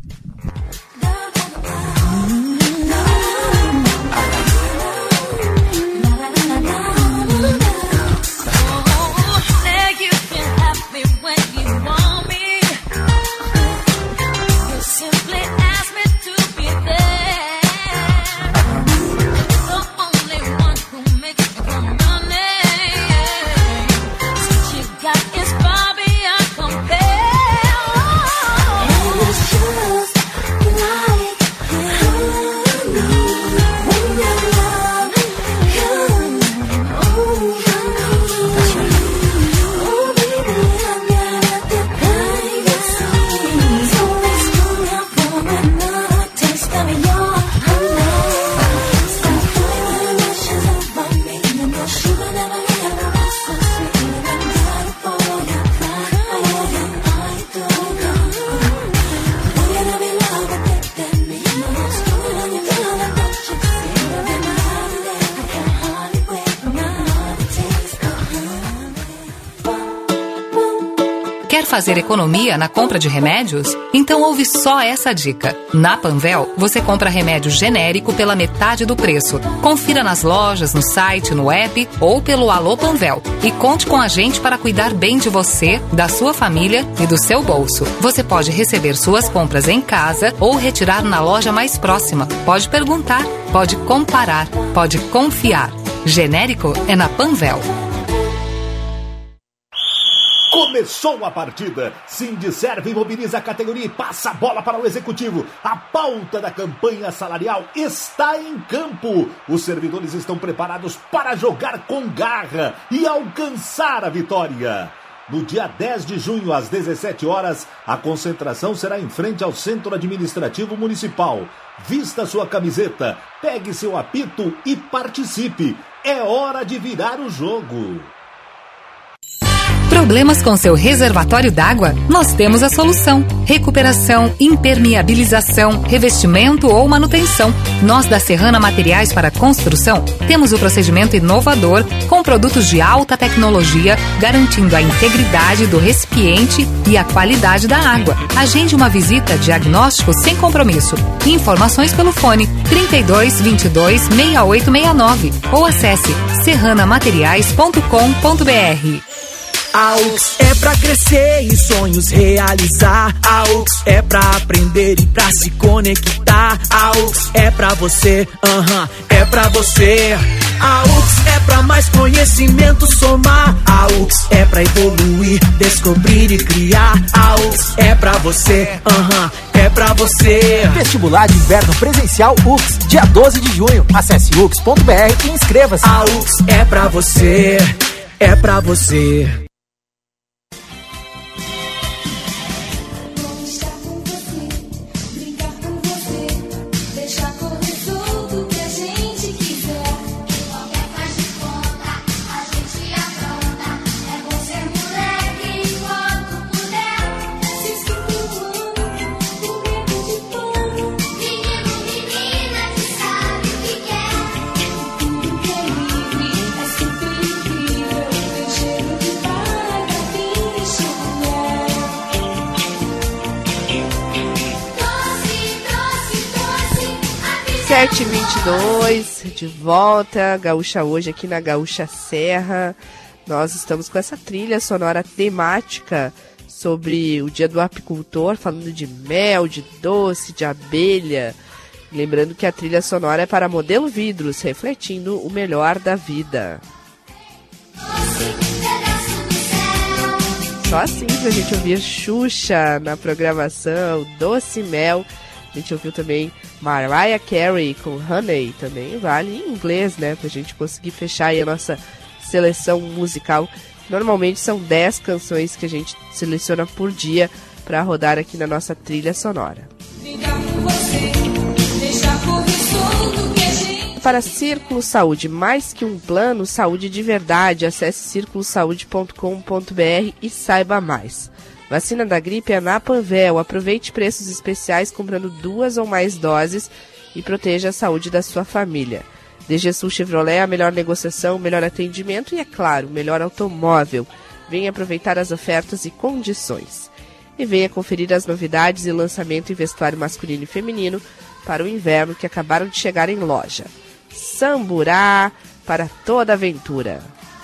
Fazer economia na compra de remédios? Então ouve só essa dica. Na Panvel, você compra remédio genérico pela metade do preço. Confira nas lojas, no site, no app ou pelo Alô Panvel. E conte com a gente para cuidar bem de você, da sua família e do seu bolso. Você pode receber suas compras em casa ou retirar na loja mais próxima. Pode perguntar, pode comparar, pode confiar. Genérico é na Panvel.
Começou a partida. Sindiserve imobiliza a categoria e passa a bola para o executivo. A pauta da campanha salarial está em campo. Os servidores estão preparados para jogar com garra e alcançar a vitória. No dia 10 de junho, às 17 horas, a concentração será em frente ao Centro Administrativo Municipal. Vista sua camiseta, pegue seu apito e participe. É hora de virar o jogo.
Problemas com seu reservatório d'água? Nós temos a solução. Recuperação, impermeabilização, revestimento ou manutenção. Nós da Serrana Materiais para Construção temos o procedimento inovador com produtos de alta tecnologia, garantindo a integridade do recipiente e a qualidade da água. Agende uma visita diagnóstico sem compromisso. Informações pelo fone 32 22 6869 ou acesse serranamateriais.com.br.
A UX é pra crescer e sonhos realizar. A UX é pra aprender e pra se conectar. A UX é pra você, é pra você. A UX é pra mais conhecimento somar. A UX é pra evoluir, descobrir e criar. A UX é pra você, é pra você.
Vestibular de inverno presencial UX, dia 12 de junho. Acesse ux.br e inscreva-se.
A UX é pra você, é pra você.
7h22, de volta, Gaúcha Hoje aqui na Gaúcha Serra. Nós estamos com essa trilha sonora temática sobre o Dia do Apicultor, falando de mel, de doce, de abelha. Lembrando que a trilha sonora é para Modelo Vidros, refletindo o melhor da vida. Só assim pra gente ouvir Xuxa na programação, Doce Mel. A gente ouviu também Mariah Carey com Honey, também vale em inglês, né? Pra gente conseguir fechar aí a nossa seleção musical. Normalmente são 10 canções que a gente seleciona por dia para rodar aqui na nossa trilha sonora. Para Círculo Saúde, mais que um plano, saúde de verdade. Acesse circulosaude.com.br e saiba mais. Vacina da gripe é na Panvel. Aproveite preços especiais comprando 2 ou mais doses e proteja a saúde da sua família. DGSul Chevrolet, a melhor negociação, o melhor atendimento e, é claro, o melhor automóvel. Venha aproveitar as ofertas e condições. E venha conferir as novidades e lançamento em vestuário masculino e feminino para o inverno que acabaram de chegar em loja. Samburá para toda aventura.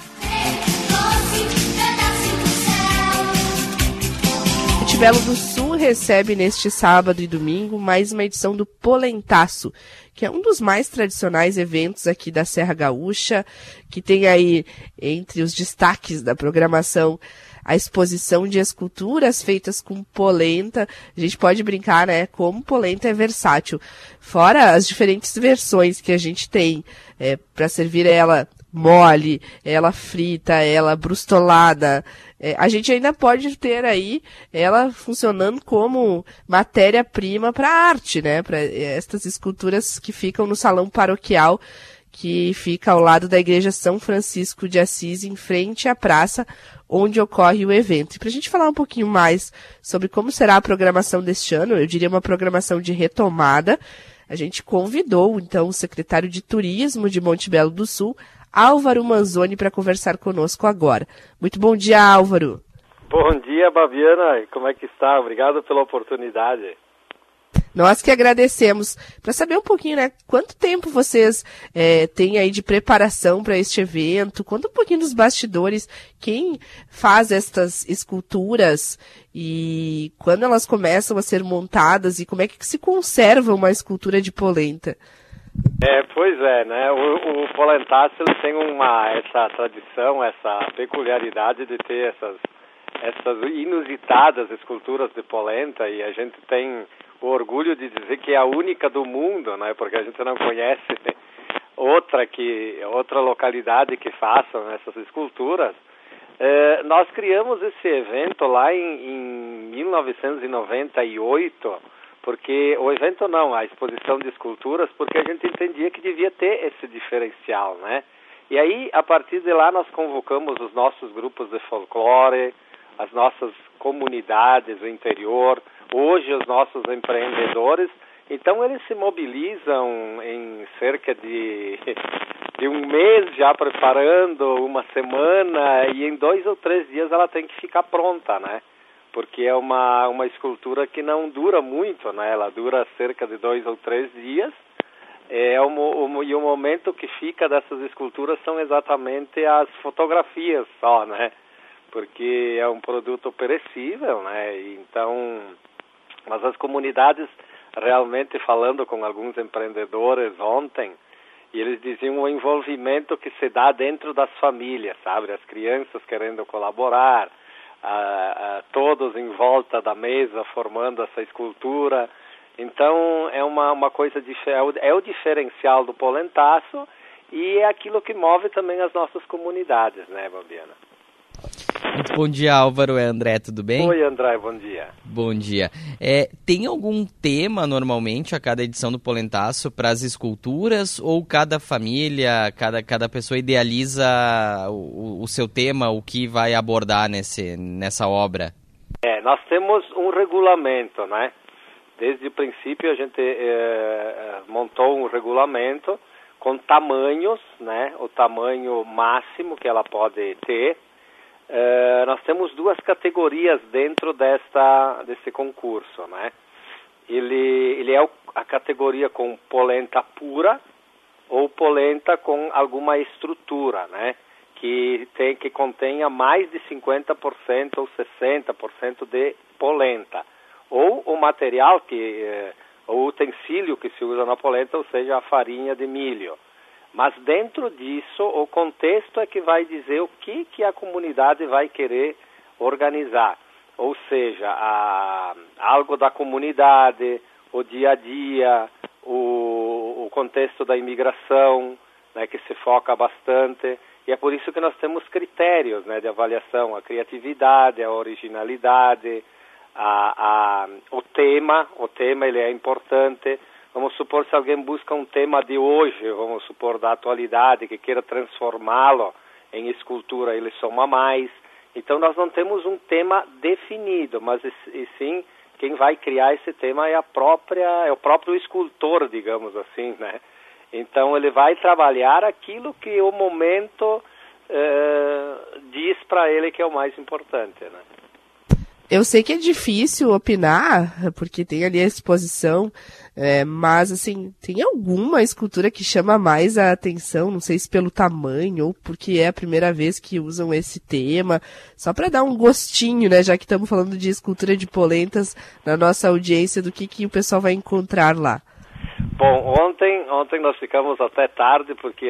Belo do Sul recebe neste sábado e domingo mais uma edição do Polentaço, que é um dos mais tradicionais eventos aqui da Serra Gaúcha, que tem aí entre os destaques da programação a exposição de esculturas feitas com polenta. A gente pode brincar, né, como polenta é versátil. Fora as diferentes versões que a gente tem para servir ela mole, ela frita, ela brustolada. A gente ainda pode ter aí ela funcionando como matéria-prima para arte, né? Para estas esculturas que ficam no salão paroquial, que fica ao lado da Igreja São Francisco de Assis, em frente à praça onde ocorre o evento. E para a gente falar um pouquinho mais sobre como será a programação deste ano, eu diria uma programação de retomada, a gente convidou, então, o secretário de Turismo de Monte Belo do Sul, Álvaro Manzoni, para conversar conosco agora. Muito bom dia, Álvaro.
Bom dia, Babiana. Como é que está? Obrigado pela oportunidade.
Nós que agradecemos. Para saber um pouquinho, né, quanto tempo vocês têm aí de preparação para este evento? Conta um pouquinho dos bastidores, quem faz estas esculturas e quando elas começam a ser montadas e como é que se conserva uma escultura de polenta?
Pois é, né? O Polentaço ele tem essa tradição, essa peculiaridade de ter essas inusitadas esculturas de polenta, e a gente tem o orgulho de dizer que é a única do mundo, né? Porque a gente não conhece outra localidade que façam essas esculturas. Nós criamos esse evento lá em 1998, porque o evento não, a exposição de esculturas, porque a gente entendia que devia ter esse diferencial, né? E aí, a partir de lá, nós convocamos os nossos grupos de folclore, as nossas comunidades do interior, hoje os nossos empreendedores. Então, eles se mobilizam em cerca de um mês já preparando, uma semana, e em 2 ou 3 dias ela tem que ficar pronta, né? Porque é uma escultura que não dura muito, né? Ela dura cerca de 2 ou 3 dias. E o momento que fica dessas esculturas são exatamente as fotografias só, né? Porque é um produto perecível, né? Então, mas as comunidades, realmente falando com alguns empreendedores ontem, e eles diziam o envolvimento que se dá dentro das famílias, sabe? As crianças querendo colaborar, todos em volta da mesa formando essa escultura. Então é uma coisa é o diferencial do Polentaço, e é aquilo que move também as nossas comunidades, né, Babiana?
Muito bom dia, Álvaro. É André, tudo bem?
Oi, André, bom dia.
Bom dia. Tem algum tema, normalmente, a cada edição do Polentaço para as esculturas, ou cada família, cada pessoa idealiza o seu tema, o que vai abordar nessa obra?
Nós temos um regulamento, né? Desde o princípio a gente montou um regulamento com tamanhos, né? O tamanho máximo que ela pode ter. Nós temos 2 categorias dentro desse concurso, né? ele é a categoria com polenta pura ou polenta com alguma estrutura, né? Que contenha mais de 50% ou 60% de polenta. Ou o material, o utensílio que se usa na polenta, ou seja, a farinha de milho. Mas dentro disso, o contexto é que vai dizer o que a comunidade vai querer organizar. Ou seja, algo da comunidade, o dia a dia, o contexto da imigração, né, que se foca bastante. E é por isso que nós temos critérios, né, de avaliação, a criatividade, a originalidade, o tema ele é importante. Vamos supor, se alguém busca um tema de hoje, vamos supor, da atualidade, que queira transformá-lo em escultura, ele soma mais. Então nós não temos um tema definido, mas e sim, quem vai criar esse tema é o próprio escultor, digamos assim, né? Então ele vai trabalhar aquilo que o momento diz para ele que é o mais importante, né?
Eu sei que é difícil opinar, porque tem ali a exposição, mas assim, tem alguma escultura que chama mais a atenção, não sei se pelo tamanho ou porque é a primeira vez que usam esse tema, só para dar um gostinho, né, já que estamos falando de escultura de polentas na nossa audiência, do que o pessoal vai encontrar lá.
Bom, ontem nós ficamos até tarde, porque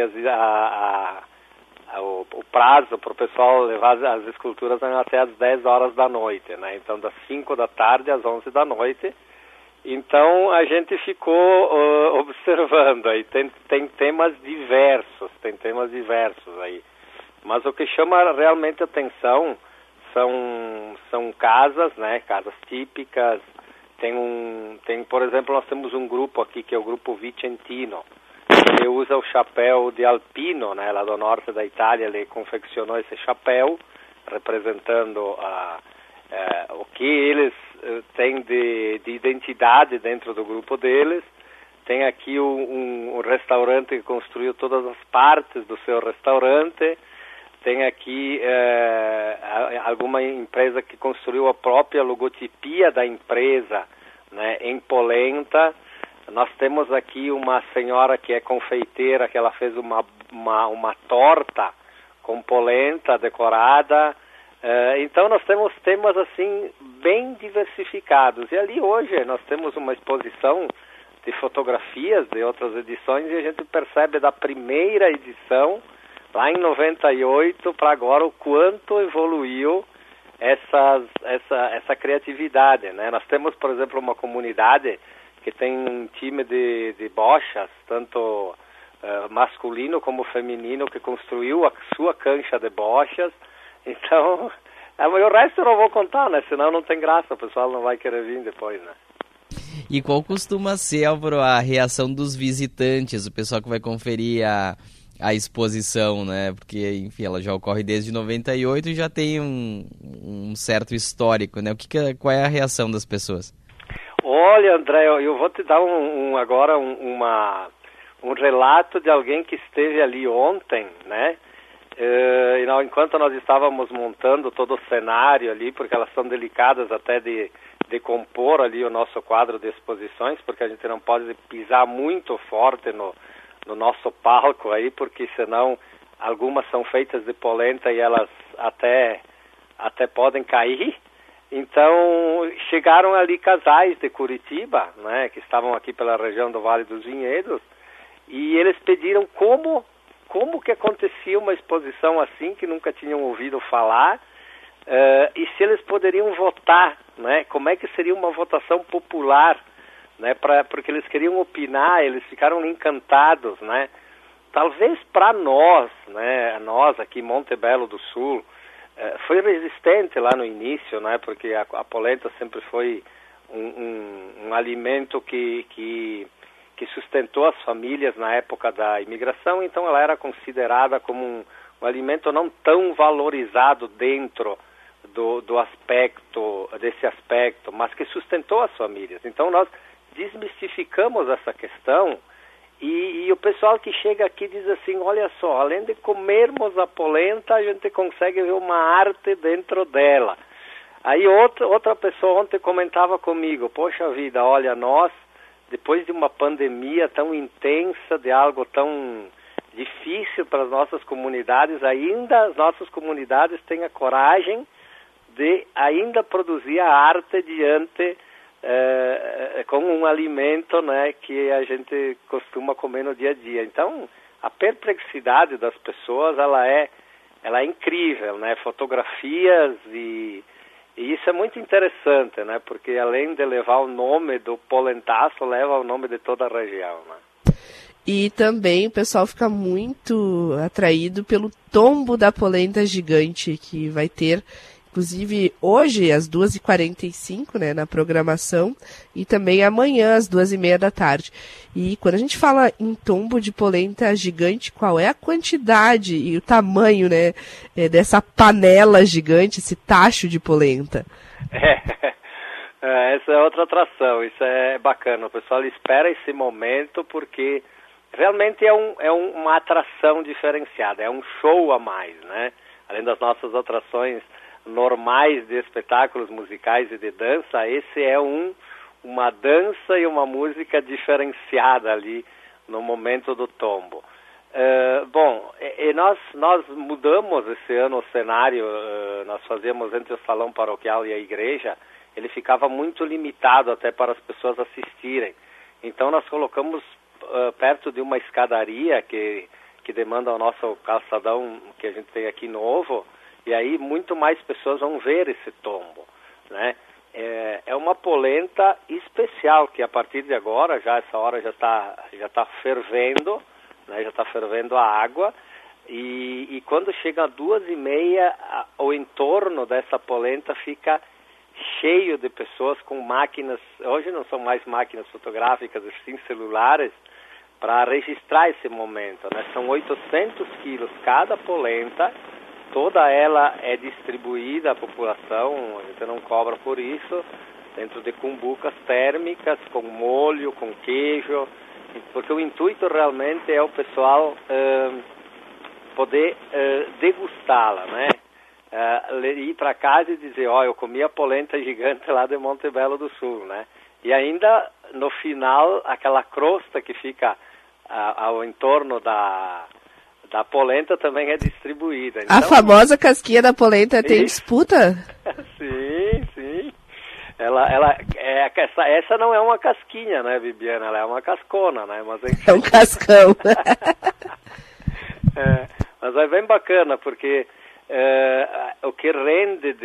o prazo para o pessoal levar as esculturas é até às 10 horas da noite, né? Então, das 5 da tarde às 11 da noite. Então, a gente ficou observando aí. Tem temas diversos aí. Mas o que chama realmente atenção são casas, né? Casas típicas. Por exemplo, nós temos um grupo aqui, que é o grupo Vicentino. Ele usa o chapéu de alpino, né, lá do norte da Itália. Ele confeccionou esse chapéu, representando o que eles têm de identidade dentro do grupo deles. Tem aqui um restaurante que construiu todas as partes do seu restaurante. Tem aqui alguma empresa que construiu a própria logotipia da empresa, né, em polenta. Nós temos aqui uma senhora que é confeiteira, que ela fez uma torta com polenta decorada. Então nós temos temas assim bem diversificados. E ali hoje nós temos uma exposição de fotografias de outras edições, e a gente percebe da primeira edição, lá em 98, para agora, o quanto evoluiu essa criatividade, né? Nós temos, por exemplo, uma comunidade que tem um time de bochas, tanto masculino como feminino, que construiu a sua cancha de bochas. Então, o resto eu não vou contar, né? Senão não tem graça, o pessoal não vai querer vir depois, né?
E qual costuma ser, Álvaro, a reação dos visitantes, o pessoal que vai conferir a exposição, né? Porque, enfim, ela já ocorre desde 98 e já tem um certo histórico, né? Qual é a reação das pessoas?
Olha, André, eu vou te dar agora um relato de alguém que esteve ali ontem, né? Enquanto nós estávamos montando todo o cenário ali, porque elas são delicadas até de compor ali o nosso quadro de exposições, porque a gente não pode pisar muito forte no nosso palco aí, porque senão algumas são feitas de polenta e elas até podem cair. Então, chegaram ali casais de Curitiba, né, que estavam aqui pela região do Vale dos Vinhedos, e eles pediram como que acontecia uma exposição assim, que nunca tinham ouvido falar, e se eles poderiam votar, né, como é que seria uma votação popular, né, porque eles queriam opinar, eles ficaram encantados, né. Talvez para nós, né, nós aqui em Montebello do Sul, foi resistente lá no início, né? Porque a polenta sempre foi um alimento que sustentou as famílias na época da imigração, então ela era considerada como um alimento não tão valorizado dentro desse aspecto, mas que sustentou as famílias. Então nós desmistificamos essa questão. E o pessoal que chega aqui diz assim, olha só, além de comermos a polenta, a gente consegue ver uma arte dentro dela. Aí outra pessoa ontem comentava comigo, poxa vida, olha, nós, depois de uma pandemia tão intensa, de algo tão difícil para as nossas comunidades, ainda as nossas comunidades têm a coragem de ainda produzir a arte diante como um alimento, né, que a gente costuma comer no dia a dia. Então, a perplexidade das pessoas, ela é incrível, né? Fotografias e isso é muito interessante, né? Porque além de levar o nome do polentaço, leva o nome de toda a região, né?
E também o pessoal fica muito atraído pelo tombo da polenta gigante que vai ter, inclusive hoje às 2h45, né, na programação, e também amanhã às 2h30 da tarde. E quando a gente fala em tombo de polenta gigante, qual é a quantidade e o tamanho, né, dessa panela gigante, esse tacho de polenta?
Essa é outra atração, isso é bacana. O pessoal espera esse momento porque realmente é uma atração diferenciada, é um show a mais, né? Além das nossas atrações normais de espetáculos musicais e de dança, esse é uma dança e uma música diferenciada ali no momento do tombo. Nós mudamos esse ano o cenário, nós fazíamos entre o salão paroquial e a igreja, ele ficava muito limitado até para as pessoas assistirem. Então nós colocamos perto de uma escadaria que demanda o nosso calçadão que a gente tem aqui novo, e aí muito mais pessoas vão ver esse tombo, né? É uma polenta especial que a partir de agora, já essa hora já está fervendo, né? Já está fervendo a água, e quando chega às 2h30, o entorno dessa polenta fica cheio de pessoas com máquinas, hoje não são mais máquinas fotográficas, sim celulares, para registrar esse momento, né? São 800 quilos cada polenta. Toda ela é distribuída à população, a gente não cobra por isso, dentro de cumbucas térmicas, com molho, com queijo, porque o intuito realmente é o pessoal poder degustá-la, né? Ir para casa e dizer, eu comi a polenta gigante lá de Montebello do Sul, né? E ainda, no final, aquela crosta que fica ao entorno da polenta também é distribuída. Então,
a famosa casquinha da polenta tem disputa?
Sim. Essa não é uma casquinha, né, Bibiana? Ela é uma cascona, né? Mas
é um cascão.
Mas é bem bacana, porque o que rende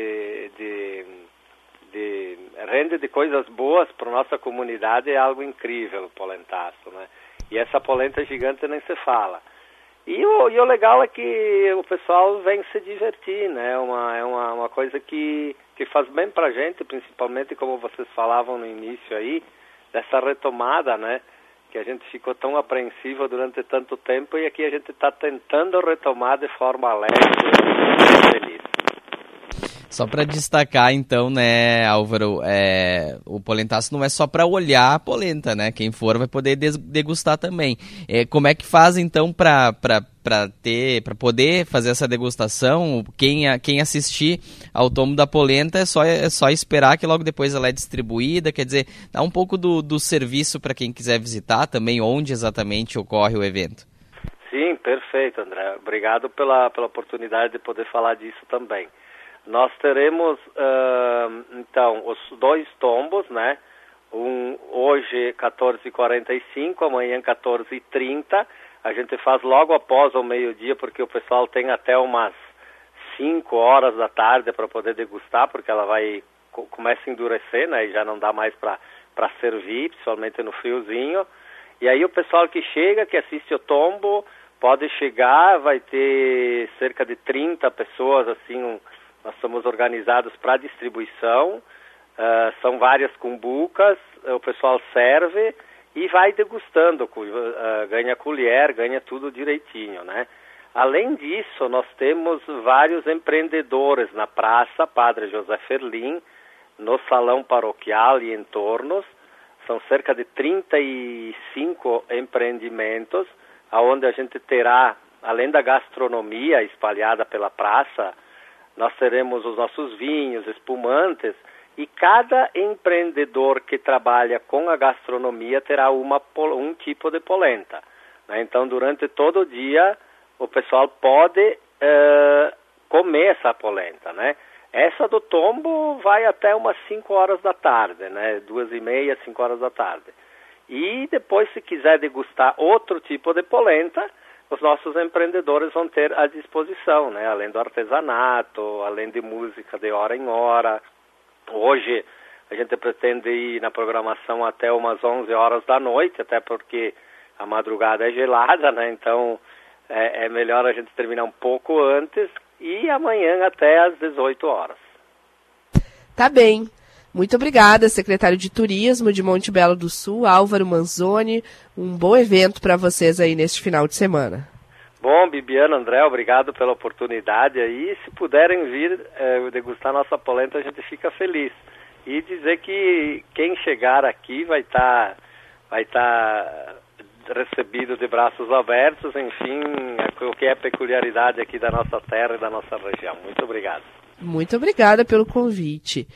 de coisas boas para nossa comunidade é algo incrível, o polentaço, né? E essa polenta gigante nem se fala. E o legal é que o pessoal vem se divertir, né? É uma coisa que faz bem pra gente, principalmente como vocês falavam no início aí, dessa retomada, né? Que a gente ficou tão apreensivo durante tanto tempo e aqui a gente está tentando retomar de forma alegre e feliz.
Só para destacar, então, né, Álvaro, o polentaço não é só para olhar a polenta, né? Quem for vai poder degustar também. Como é que faz, então, para poder fazer essa degustação? Quem assistir ao tombo da polenta é só esperar que logo depois ela é distribuída, quer dizer, dá um pouco do serviço para quem quiser visitar também, onde exatamente ocorre o evento.
Sim, perfeito, André. Obrigado pela oportunidade de poder falar disso também. Nós teremos, então, os 2 tombos, né? Hoje 14h45, amanhã 14h30. A gente faz logo após o meio-dia, porque o pessoal tem até umas 5 horas da tarde para poder degustar, porque ela começa a endurecer, né? E já não dá mais para servir, principalmente no friozinho. E aí o pessoal que chega, que assiste o tombo, pode chegar, vai ter cerca de 30 pessoas, assim, nós somos organizados para distribuição, são várias cumbucas, o pessoal serve e vai degustando, ganha colher, ganha tudo direitinho, né? Além disso, nós temos vários empreendedores na Praça Padre José Ferlin, no Salão Paroquial e entornos, são cerca de 35 empreendimentos, onde a gente terá, além da gastronomia espalhada pela praça, nós teremos os nossos vinhos, espumantes, e cada empreendedor que trabalha com a gastronomia terá um tipo de polenta, né? Então, durante todo o dia, o pessoal pode comer essa polenta, né? Essa do tombo vai até umas 5 horas da tarde, né? 2h30, 5 horas da tarde. E depois, se quiser degustar outro tipo de polenta, os nossos empreendedores vão ter à disposição, né? Além do artesanato, além de música de hora em hora. Hoje a gente pretende ir na programação até umas 11 horas da noite, até porque a madrugada é gelada, né? Então é melhor a gente terminar um pouco antes e amanhã até às 18 horas.
Tá bem. Muito obrigada, secretário de Turismo de Monte Belo do Sul, Álvaro Manzoni. Um bom evento para vocês aí neste final de semana.
Bom, Bibiana, André, obrigado pela oportunidade aí. Se puderem vir degustar nossa polenta, a gente fica feliz. E dizer que quem chegar aqui vai estar recebido de braços abertos, enfim, o que é peculiaridade aqui da nossa terra e da nossa região. Muito obrigado.
Muito obrigada pelo convite.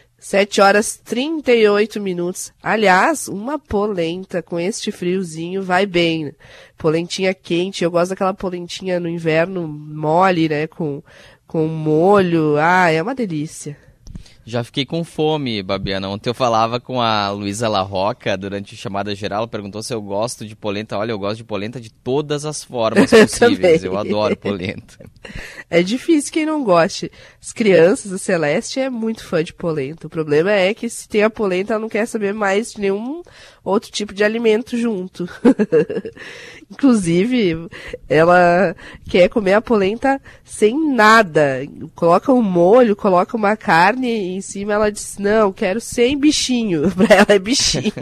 7h38. Aliás, uma polenta com este friozinho vai bem. Polentinha quente, eu gosto daquela polentinha no inverno mole, né, com molho. Ah, é uma delícia.
Já fiquei com fome, Babiana. Ontem eu falava com a Luísa Larroca durante a chamada geral, ela perguntou se eu gosto de polenta. Olha, eu gosto de polenta de todas as formas possíveis. Eu adoro polenta.
É difícil quem não goste. As crianças, a Celeste é muito fã de polenta. O problema é que se tem a polenta, ela não quer saber mais de nenhum outro tipo de alimento junto. Inclusive, ela quer comer a polenta sem nada. Coloca um molho, coloca uma carne em cima, ela diz, não, quero sem bichinho. Pra ela é bichinho.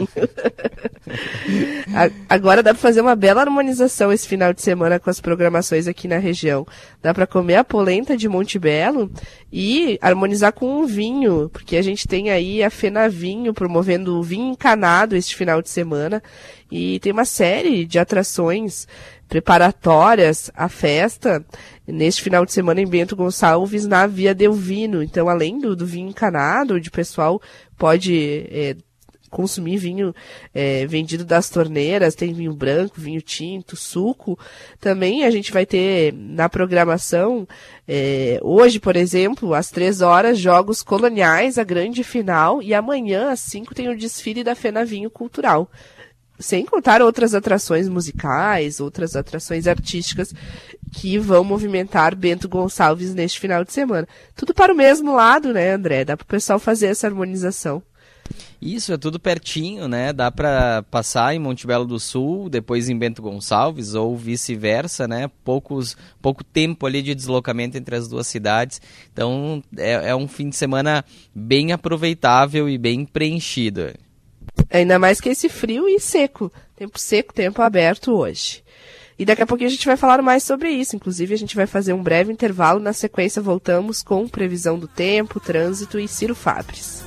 Agora dá pra fazer uma bela harmonização esse final de semana com as programações aqui na região. Dá pra comer a polenta de Monte Belo e harmonizar com um vinho, porque a gente tem aí a Fenavinho promovendo o vinho encanado este final de semana. E tem uma série de atrações preparatórias à festa neste final de semana em Bento Gonçalves, na Via Delvino. Então, além do vinho encanado, onde o pessoal pode consumir vinho vendido das torneiras, tem vinho branco, vinho tinto, suco. Também a gente vai ter na programação, hoje, por exemplo, às 3 horas, Jogos Coloniais, a grande final, e amanhã, às 5, tem o desfile da Fenavinho Cultural. Sem contar outras atrações musicais, outras atrações artísticas que vão movimentar Bento Gonçalves neste final de semana. Tudo para o mesmo lado, né, André? Dá para o pessoal fazer essa harmonização.
Isso, é tudo pertinho, né? Dá para passar em Monte Belo do Sul, depois em Bento Gonçalves, ou vice-versa, né? Pouco tempo ali de deslocamento entre as duas cidades. Então, é um fim de semana bem aproveitável e bem preenchido.
Ainda mais que esse frio e seco. Tempo seco, tempo aberto hoje. E daqui a pouquinho a gente vai falar mais sobre isso. Inclusive, a gente vai fazer um breve intervalo. Na sequência, voltamos com previsão do tempo, trânsito e Ciro Fabres.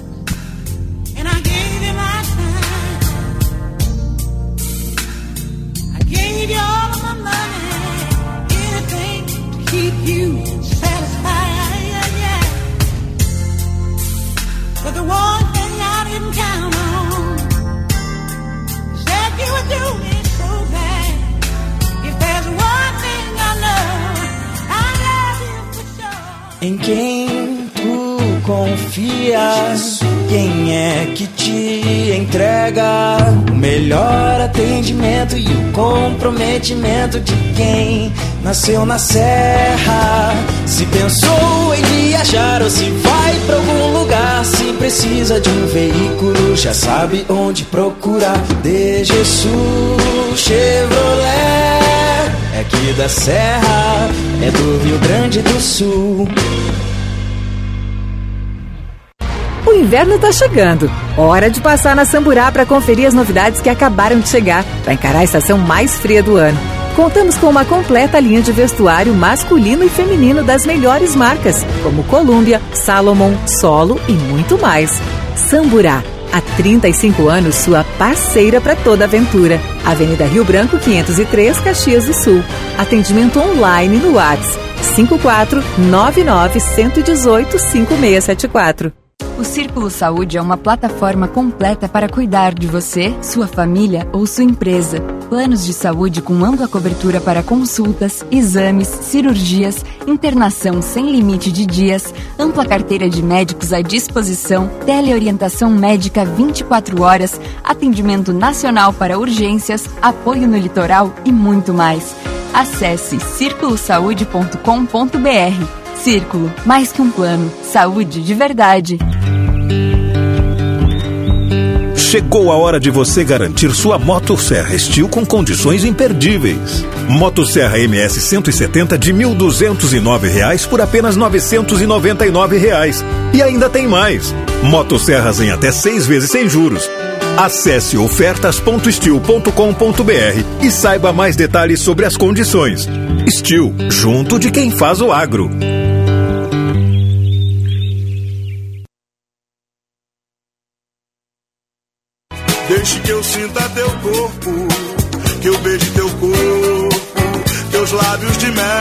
Em quem tu confias? Quem é que te entrega o melhor atendimento e o comprometimento de quem nasceu na serra? Se pensou em viajar ou se vai pra algum lugar, se precisa de um veículo, já sabe onde procurar. De Jesus Chevrolet, é aqui da Serra, é do Rio Grande do Sul.
O inverno tá chegando. Hora de passar na Samburá para conferir as novidades que acabaram de chegar, para encarar a estação mais fria do ano. Contamos com uma completa linha de vestuário masculino e feminino das melhores marcas, como Columbia, Salomon, Solo e muito mais. Samburá, há 35 anos, sua parceira para toda aventura. Avenida Rio Branco 503, Caxias do Sul. Atendimento online no WhatsApp 5499-118-5674.
O Círculo Saúde é uma plataforma completa para cuidar de você, sua família ou sua empresa. Planos de saúde com ampla cobertura para consultas, exames, cirurgias, internação sem limite de dias, ampla carteira de médicos à disposição, teleorientação médica 24 horas, atendimento nacional para urgências, apoio no litoral e muito mais. Acesse circulosaude.com.br. Círculo, mais que um plano, saúde de verdade.
Chegou a hora de você garantir sua Motosserra Steel com condições imperdíveis. Motosserra MS 170 de R$ 1.209 por apenas R$ 999. E ainda tem mais. Motosserras em até 6 vezes sem juros. Acesse ofertas.steel.com.br e saiba mais detalhes sobre as condições. Steel, junto de quem faz o agro.
Deixe que eu sinta teu corpo, que eu beije teu corpo, teus lábios de mel.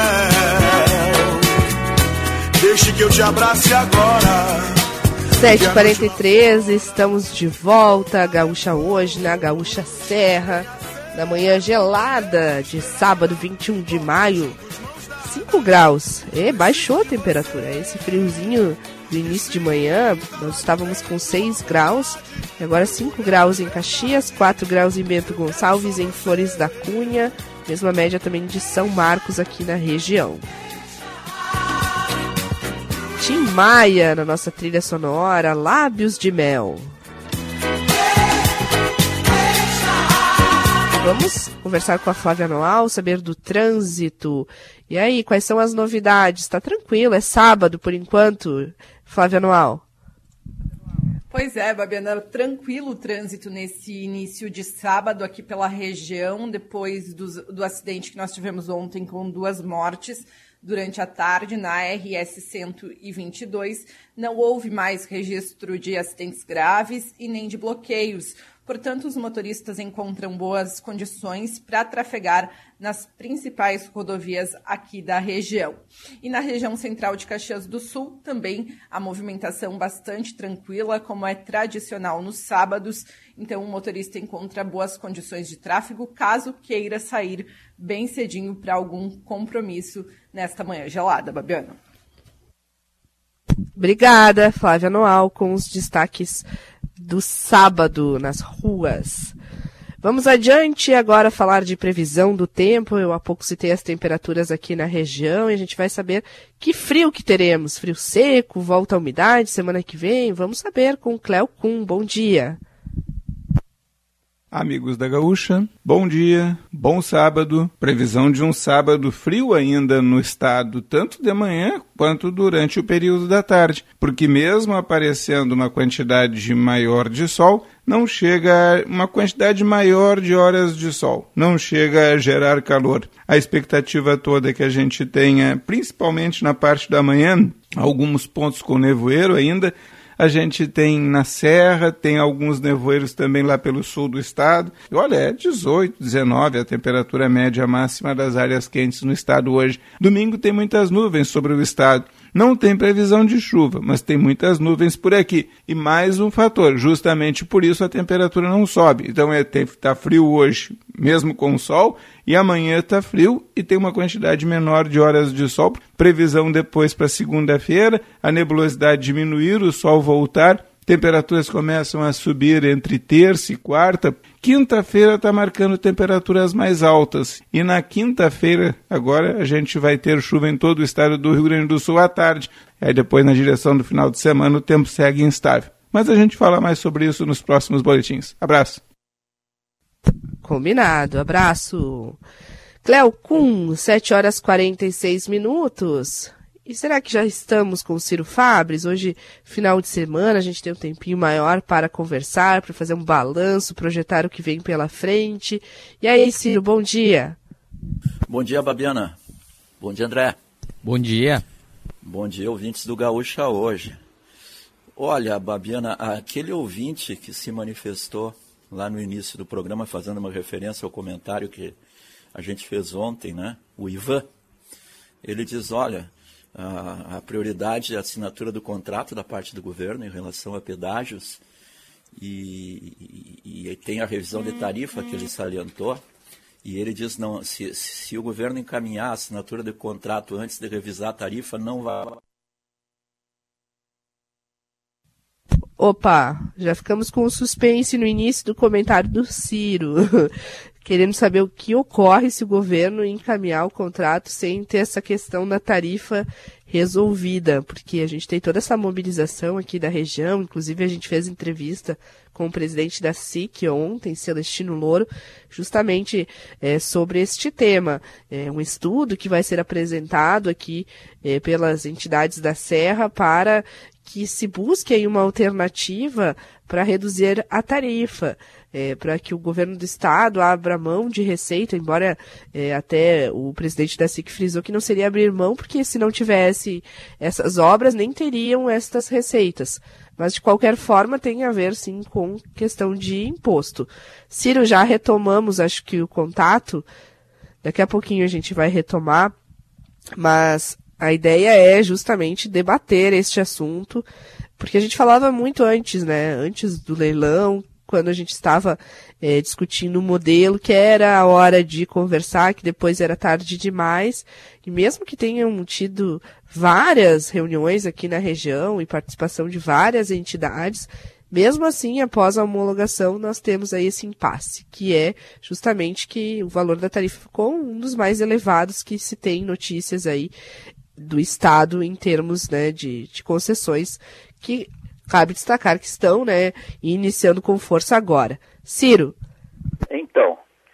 Deixe que eu te abrace agora.
7h43, estamos de volta, Gaúcha hoje, na Gaúcha Serra, na manhã gelada de sábado, 21 de maio, 5 graus, baixou a temperatura, esse friozinho do início de manhã, nós estávamos com 6 graus, e agora 5 graus em Caxias, 4 graus em Bento Gonçalves, em Flores da Cunha, mesma média também de São Marcos aqui na região. Tim Maia na nossa trilha sonora, Lábios de Mel. Vamos conversar com a Flávia Noal, saber do trânsito. E aí, quais são as novidades? Tá tranquilo, é sábado por enquanto, Flávia Noal.
Pois é, Babiana, tranquilo o trânsito nesse início de sábado aqui pela região, depois do acidente que nós tivemos ontem com 2 mortes. Durante a tarde, na RS 122, não houve mais registro de acidentes graves e nem de bloqueios. Portanto, os motoristas encontram boas condições para trafegar nas principais rodovias aqui da região. E na região central de Caxias do Sul, também a movimentação bastante tranquila, como é tradicional nos sábados. Então, o motorista encontra boas condições de tráfego, caso queira sair bem cedinho para algum compromisso nesta manhã gelada, Babiana.
Obrigada, Flávia Noal, com os destaques do sábado nas ruas. Vamos adiante agora falar de previsão do tempo. Eu há pouco citei as temperaturas aqui na região e a gente vai saber que frio que teremos. Frio seco, volta à umidade semana que vem. Vamos saber com o Cléo Kuhn. Bom dia.
Amigos da Gaúcha, bom dia, bom sábado. Previsão de um sábado frio ainda no estado, tanto de manhã quanto durante o período da tarde, porque mesmo aparecendo uma quantidade maior de sol, não chega a uma quantidade maior de horas de sol, não chega a gerar calor. A expectativa toda é que a gente tenha, principalmente na parte da manhã, alguns pontos com nevoeiro ainda. A gente tem na Serra, tem alguns nevoeiros também lá pelo sul do estado. E olha, é 18, 19 a temperatura média máxima das áreas quentes no estado hoje. Domingo tem muitas nuvens sobre o estado. Não tem previsão de chuva, mas tem muitas nuvens por aqui. E mais um fator, justamente por isso a temperatura não sobe. Então está frio hoje, mesmo com o sol, e amanhã está frio e tem uma quantidade menor de horas de sol. Previsão depois para segunda-feira, a nebulosidade diminuir, o sol voltar. Temperaturas começam a subir entre terça e quarta. Quinta-feira está marcando temperaturas mais altas. E na quinta-feira, agora, a gente vai ter chuva em todo o estado do Rio Grande do Sul à tarde. Aí depois, na direção do final de semana, o tempo segue instável. Mas a gente fala mais sobre isso nos próximos boletins. Abraço.
Combinado. Abraço. Cléo Kuhn, 7h46. E será que já estamos com o Ciro Fabres? Hoje, final de semana, a gente tem um tempinho maior para conversar, para fazer um balanço, projetar o que vem pela frente. E aí, Ciro, bom dia.
Bom dia, Babiana. Bom dia, André.
Bom dia.
Bom dia, ouvintes do Gaúcha hoje. Olha, Babiana, aquele ouvinte que se manifestou lá no início do programa, fazendo uma referência ao comentário que a gente fez ontem, né? O Ivan. ele diz, olha, a prioridade é a assinatura do contrato da parte do governo em relação a pedágios e tem a revisão de tarifa que ele salientou. E ele diz, não, se o governo encaminhar a assinatura do contrato antes de revisar a tarifa, não vai...
Opa, já ficamos com o suspense no início do comentário do Ciro, querendo saber o que ocorre se o governo encaminhar o contrato sem ter essa questão da tarifa resolvida, porque a gente tem toda essa mobilização aqui da região, inclusive a gente fez entrevista com o presidente da SIC ontem, Celestino Louro, justamente sobre este tema. É um estudo que vai ser apresentado aqui pelas entidades da Serra para que se busque aí uma alternativa para reduzir a tarifa, para que o governo do estado abra mão de receita, embora até o presidente da SIC frisou que não seria abrir mão, porque se não tivesse essas obras, nem teriam estas receitas. Mas, de qualquer forma, tem a ver, sim, com questão de imposto. Ciro, já retomamos, acho que o contato. Daqui a pouquinho a gente vai retomar. Mas a ideia é justamente debater este assunto, porque a gente falava muito antes, né? Antes do leilão, quando a gente estava discutindo o modelo, que era a hora de conversar, que depois era tarde demais. E mesmo que tenham tido várias reuniões aqui na região e participação de várias entidades, mesmo assim, após a homologação, nós temos aí esse impasse, que é justamente que o valor da tarifa ficou um dos mais elevados que se tem notícias aí do Estado em termos, né, de concessões, que cabe destacar que estão, né, iniciando com força agora. Ciro.
Então,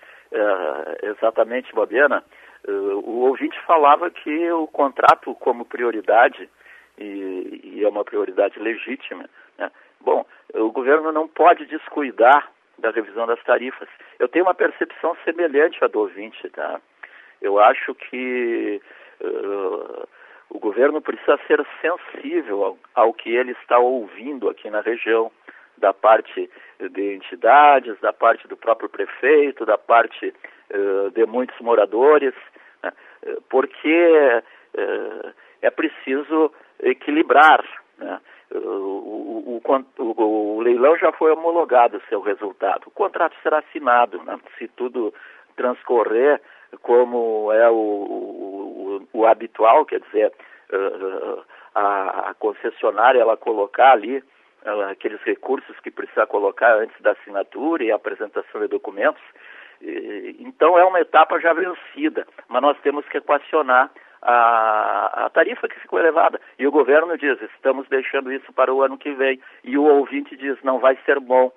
exatamente, Babiana, o ouvinte falava que o contrato como prioridade, e é uma prioridade legítima, né? Bom, o governo não pode descuidar da revisão das tarifas. Eu tenho uma percepção semelhante à do ouvinte, tá? Eu acho que o governo precisa ser sensível ao que ele está ouvindo aqui na região, da parte de entidades, da parte do próprio prefeito, da parte de muitos moradores, né? Porque é preciso equilibrar, né? O leilão já foi homologado, o seu resultado. O contrato será assinado, né? Se tudo transcorrer como é o habitual, quer dizer, a concessionária ela colocar ali aqueles recursos que precisa colocar antes da assinatura e a apresentação de documentos. Então é uma etapa já vencida, mas nós temos que equacionar a tarifa que ficou elevada. E o governo diz, estamos deixando isso para o ano que vem. E o ouvinte diz, não vai ser bom.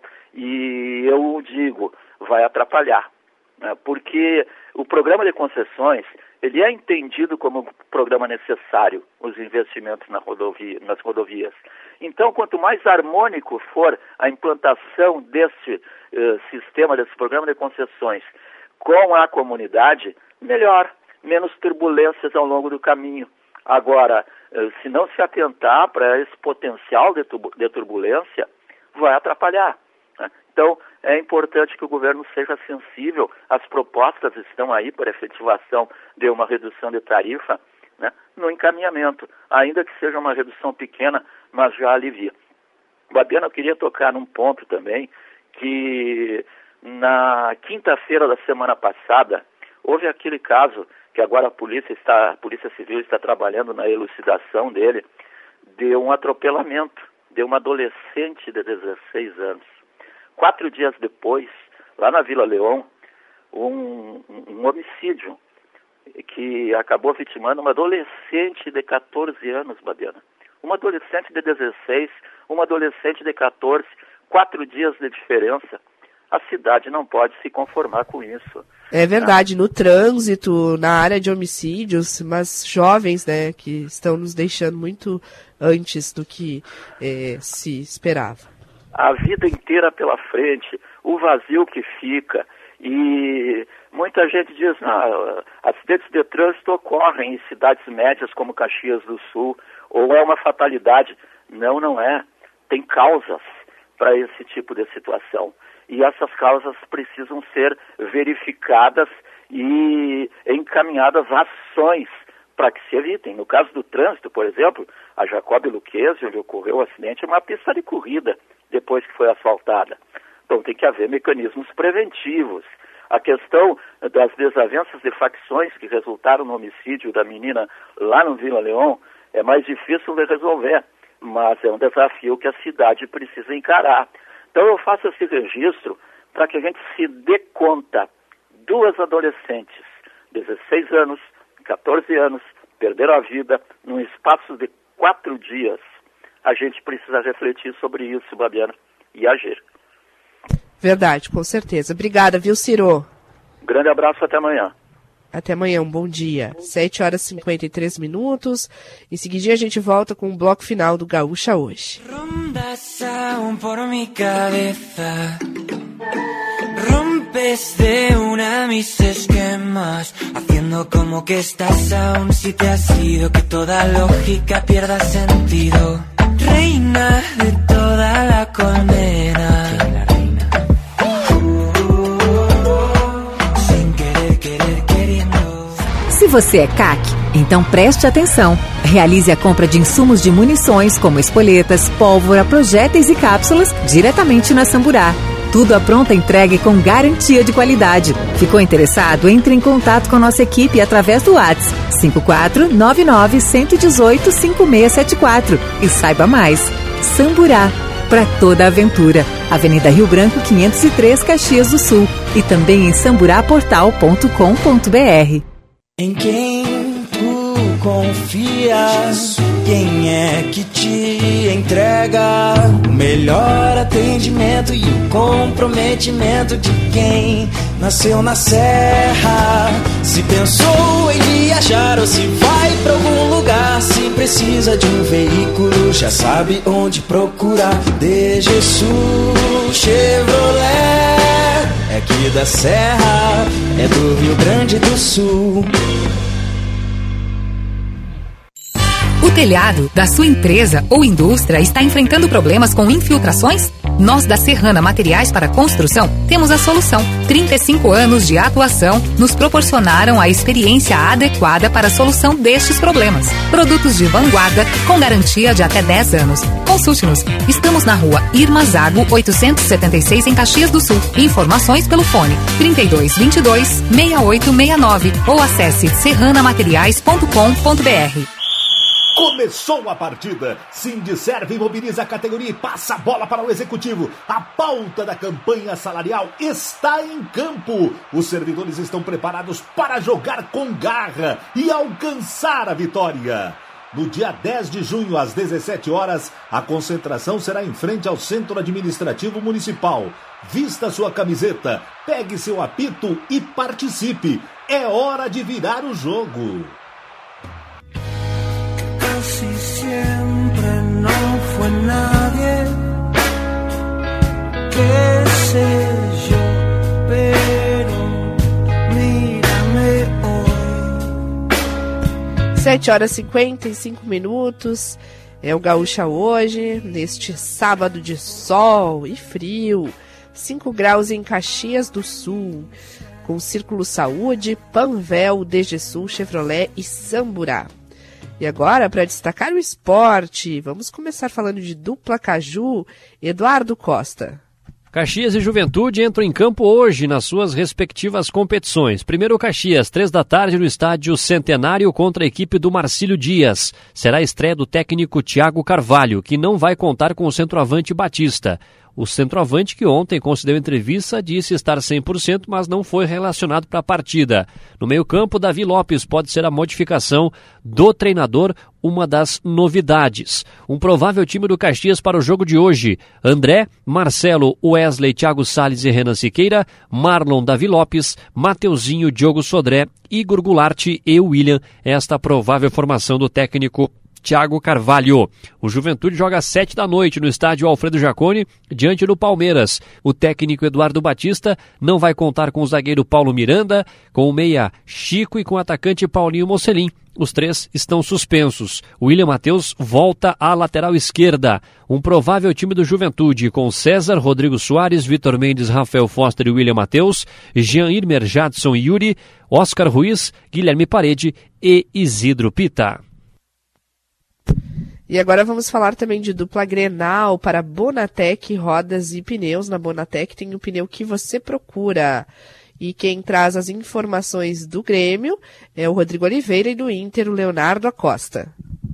E eu digo, vai atrapalhar, né? Porque o programa de concessões, ele é entendido como um programa necessário, os investimentos nas rodovias. Então, quanto mais harmônico for a implantação desse sistema, desse programa de concessões com a comunidade, melhor, menos turbulências ao longo do caminho. Agora, se não se atentar para esse potencial de turbulência, vai atrapalhar, né? Então, é importante que o governo seja sensível. As propostas estão aí para efetivação de uma redução de tarifa, né, no encaminhamento, ainda que seja uma redução pequena, mas já alivia. Babiana, eu queria tocar num ponto também, que na quinta-feira da semana passada, houve aquele caso que agora a Polícia Civil está trabalhando na elucidação dele, de um atropelamento de uma adolescente de 16 anos. 4 dias depois, lá na Vila Leão, um homicídio que acabou vitimando uma adolescente de 14 anos, Babiana. Uma adolescente de 16, uma adolescente de 14, 4 dias de diferença. A cidade não pode se conformar com isso.
É verdade, no trânsito, na área de homicídios, mas jovens, né, que estão nos deixando muito antes do que se esperava.
A vida inteira pela frente, o vazio que fica, e muita gente diz, acidentes de trânsito ocorrem em cidades médias como Caxias do Sul, ou é uma fatalidade. Não, não é. Tem causas para esse tipo de situação. E essas causas precisam ser verificadas e encaminhadas ações para que se evitem. No caso do trânsito, por exemplo, a Jacob Luquezzi, onde ocorreu o acidente, é uma pista de corrida depois que foi asfaltada. Então tem que haver mecanismos preventivos. A questão das desavenças de facções que resultaram no homicídio da menina lá no Vila León é mais difícil de resolver, mas é um desafio que a cidade precisa encarar. Então eu faço esse registro para que a gente se dê conta. 2 adolescentes, 16 anos, 14 anos, perderam a vida num espaço de 4 dias. A gente precisa refletir sobre isso, Babiana, e agir.
Verdade, com certeza. Obrigada, viu, Ciro?
Grande abraço, até amanhã.
Até amanhã, um bom dia. 7h53. Em seguida a gente volta com o bloco final do Gaúcha Hoje.
Rondas aún por mi cabeza, rompes de una mis esquemas, haciendo como que estás aún si te has ido, que toda lógica pierda sentido. Reina de toda la condena.
Se você é CAC, então preste atenção. Realize a compra de insumos de munições como espoletas, pólvora, projéteis e cápsulas diretamente na Samburá. Tudo à pronta entrega com garantia de qualidade. Ficou interessado? Entre em contato com nossa equipe através do WhatsApp 5499-118-5674 e saiba mais. Samburá, para toda aventura. Avenida Rio Branco 503, Caxias do Sul e também em samburaportal.com.br.
Em quem tu confias? Quem é que te entrega o melhor atendimento e o comprometimento de quem nasceu na serra? Se pensou em viajar ou se vai pra algum lugar, se precisa de um veículo, já sabe onde procurar. DGSul Chevrolet é aqui da Serra, é do Rio Grande do Sul.
O telhado da sua empresa ou indústria está enfrentando problemas com infiltrações? Nós da Serrana Materiais para Construção temos a solução. 35 anos de atuação nos proporcionaram a experiência adequada para a solução destes problemas. Produtos de vanguarda com garantia de até 10 anos. Consulte-nos. Estamos na rua Irma Zago, 876 em Caxias do Sul. Informações pelo fone 3222-6869 ou acesse serranamateriais.com.br.
Começou a partida. Sindserv imobiliza a categoria e passa a bola para o executivo. A pauta da campanha salarial está em campo. Os servidores estão preparados para jogar com garra e alcançar a vitória. No dia 10 de junho, às 17 horas, a concentração será em frente ao Centro Administrativo Municipal. Vista sua camiseta, pegue seu apito e participe. É hora de virar o jogo.
Casi siempre no fue nadie, qué sé yo, pero mírame hoy.
7h55. É o Gaúcha Hoje, neste sábado de sol e frio. 5 graus em Caxias do Sul, com Círculo Saúde, Panvel, DGSul, Chevrolet e Samburá. E agora, para destacar o esporte, vamos começar falando de dupla Caju, Eduardo Costa.
Caxias e Juventude entram em campo hoje nas suas respectivas competições. Primeiro Caxias, 15h no estádio Centenário contra a equipe do Marcílio Dias. Será a estreia do técnico Thiago Carvalho, que não vai contar com o centroavante Batista. O centroavante, que ontem concedeu entrevista, disse estar 100%, mas não foi relacionado para a partida. No meio-campo, Davi Lopes pode ser a modificação do treinador, uma das novidades. Um provável time do Caxias para o jogo de hoje: André, Marcelo, Wesley, Thiago Salles e Renan Siqueira, Marlon, Davi Lopes, Mateuzinho, Diogo Sodré, Igor Goulart e William. Esta provável formação do técnico Thiago Carvalho. O Juventude joga às 7h no estádio Alfredo Jaconi, diante do Palmeiras. O técnico Eduardo Batista não vai contar com o zagueiro Paulo Miranda, com o meia Chico e com o atacante Paulinho Mocelin. Os 3 estão suspensos. O William Matheus volta à lateral esquerda. Um provável time do Juventude com César, Rodrigo Soares, Vitor Mendes, Rafael Foster e William Matheus, Jean Irmer, Jadson e Yuri, Oscar Ruiz, Guilherme Parede e Isidro Pita.
E agora vamos falar também de dupla Grenal para Bonatec, rodas e pneus. Na Bonatec tem o pneu que você procura. E quem traz as informações do Grêmio é o Rodrigo Oliveira e do Inter, o Leonardo Acosta.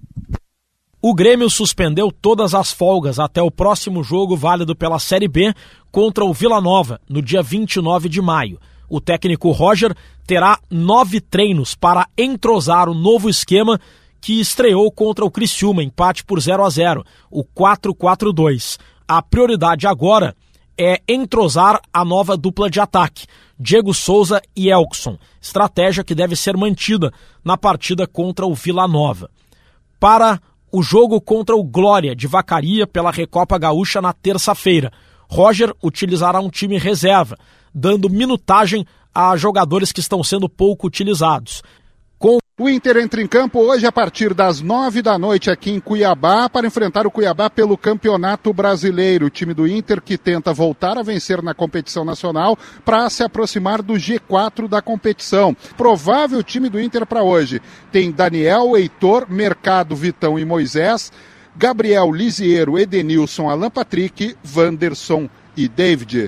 O Grêmio suspendeu todas as folgas até o próximo jogo válido pela Série B contra o Vila Nova, no dia 29 de maio. O técnico Roger terá 9 treinos para entrosar o novo esquema que estreou contra o Criciúma, empate por 0-0, o 4-4-2. A prioridade agora é entrosar a nova dupla de ataque, Diego Souza e Elkson, estratégia que deve ser mantida na partida contra o Vila Nova. Para o jogo contra o Glória de Vacaria pela Recopa Gaúcha na terça-feira, Roger utilizará um time reserva, dando minutagem a jogadores que estão sendo pouco utilizados.
O Inter entra em campo hoje a partir das 9h aqui em Cuiabá para enfrentar o Cuiabá pelo Campeonato Brasileiro. O time do Inter que tenta voltar a vencer na competição nacional para se aproximar do G4 da competição. Provável time do Inter para hoje. Tem Daniel, Heitor, Mercado, Vitão e Moisés, Gabriel, Lisiero, Edenilson, Alan Patrick, Wanderson e David.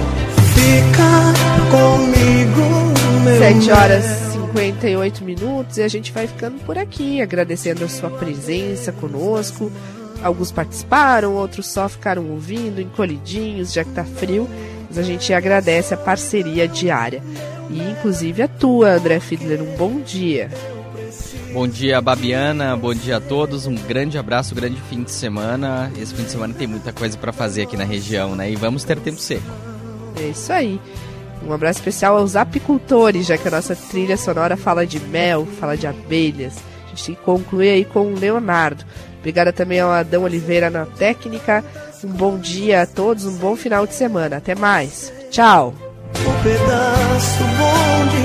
Fica comigo, meu
7h58 e a gente vai ficando por aqui, agradecendo a sua presença conosco. Alguns participaram, outros só ficaram ouvindo, encolhidinhos, já que tá frio, mas a gente agradece a parceria diária. E inclusive a tua, André Fiedler, um bom dia.
Bom dia, Babiana, bom dia a todos, um grande abraço, um grande fim de semana. Esse fim de semana tem muita coisa para fazer aqui na região, né? E vamos ter tempo seco. É
isso aí. Um abraço especial aos apicultores, já que a nossa trilha sonora fala de mel, fala de abelhas. A gente tem que concluir aí com o Leonardo. Obrigada também ao Adão Oliveira na técnica. Um bom dia a todos, um bom final de semana. Até mais. Tchau.
Um pedaço bom de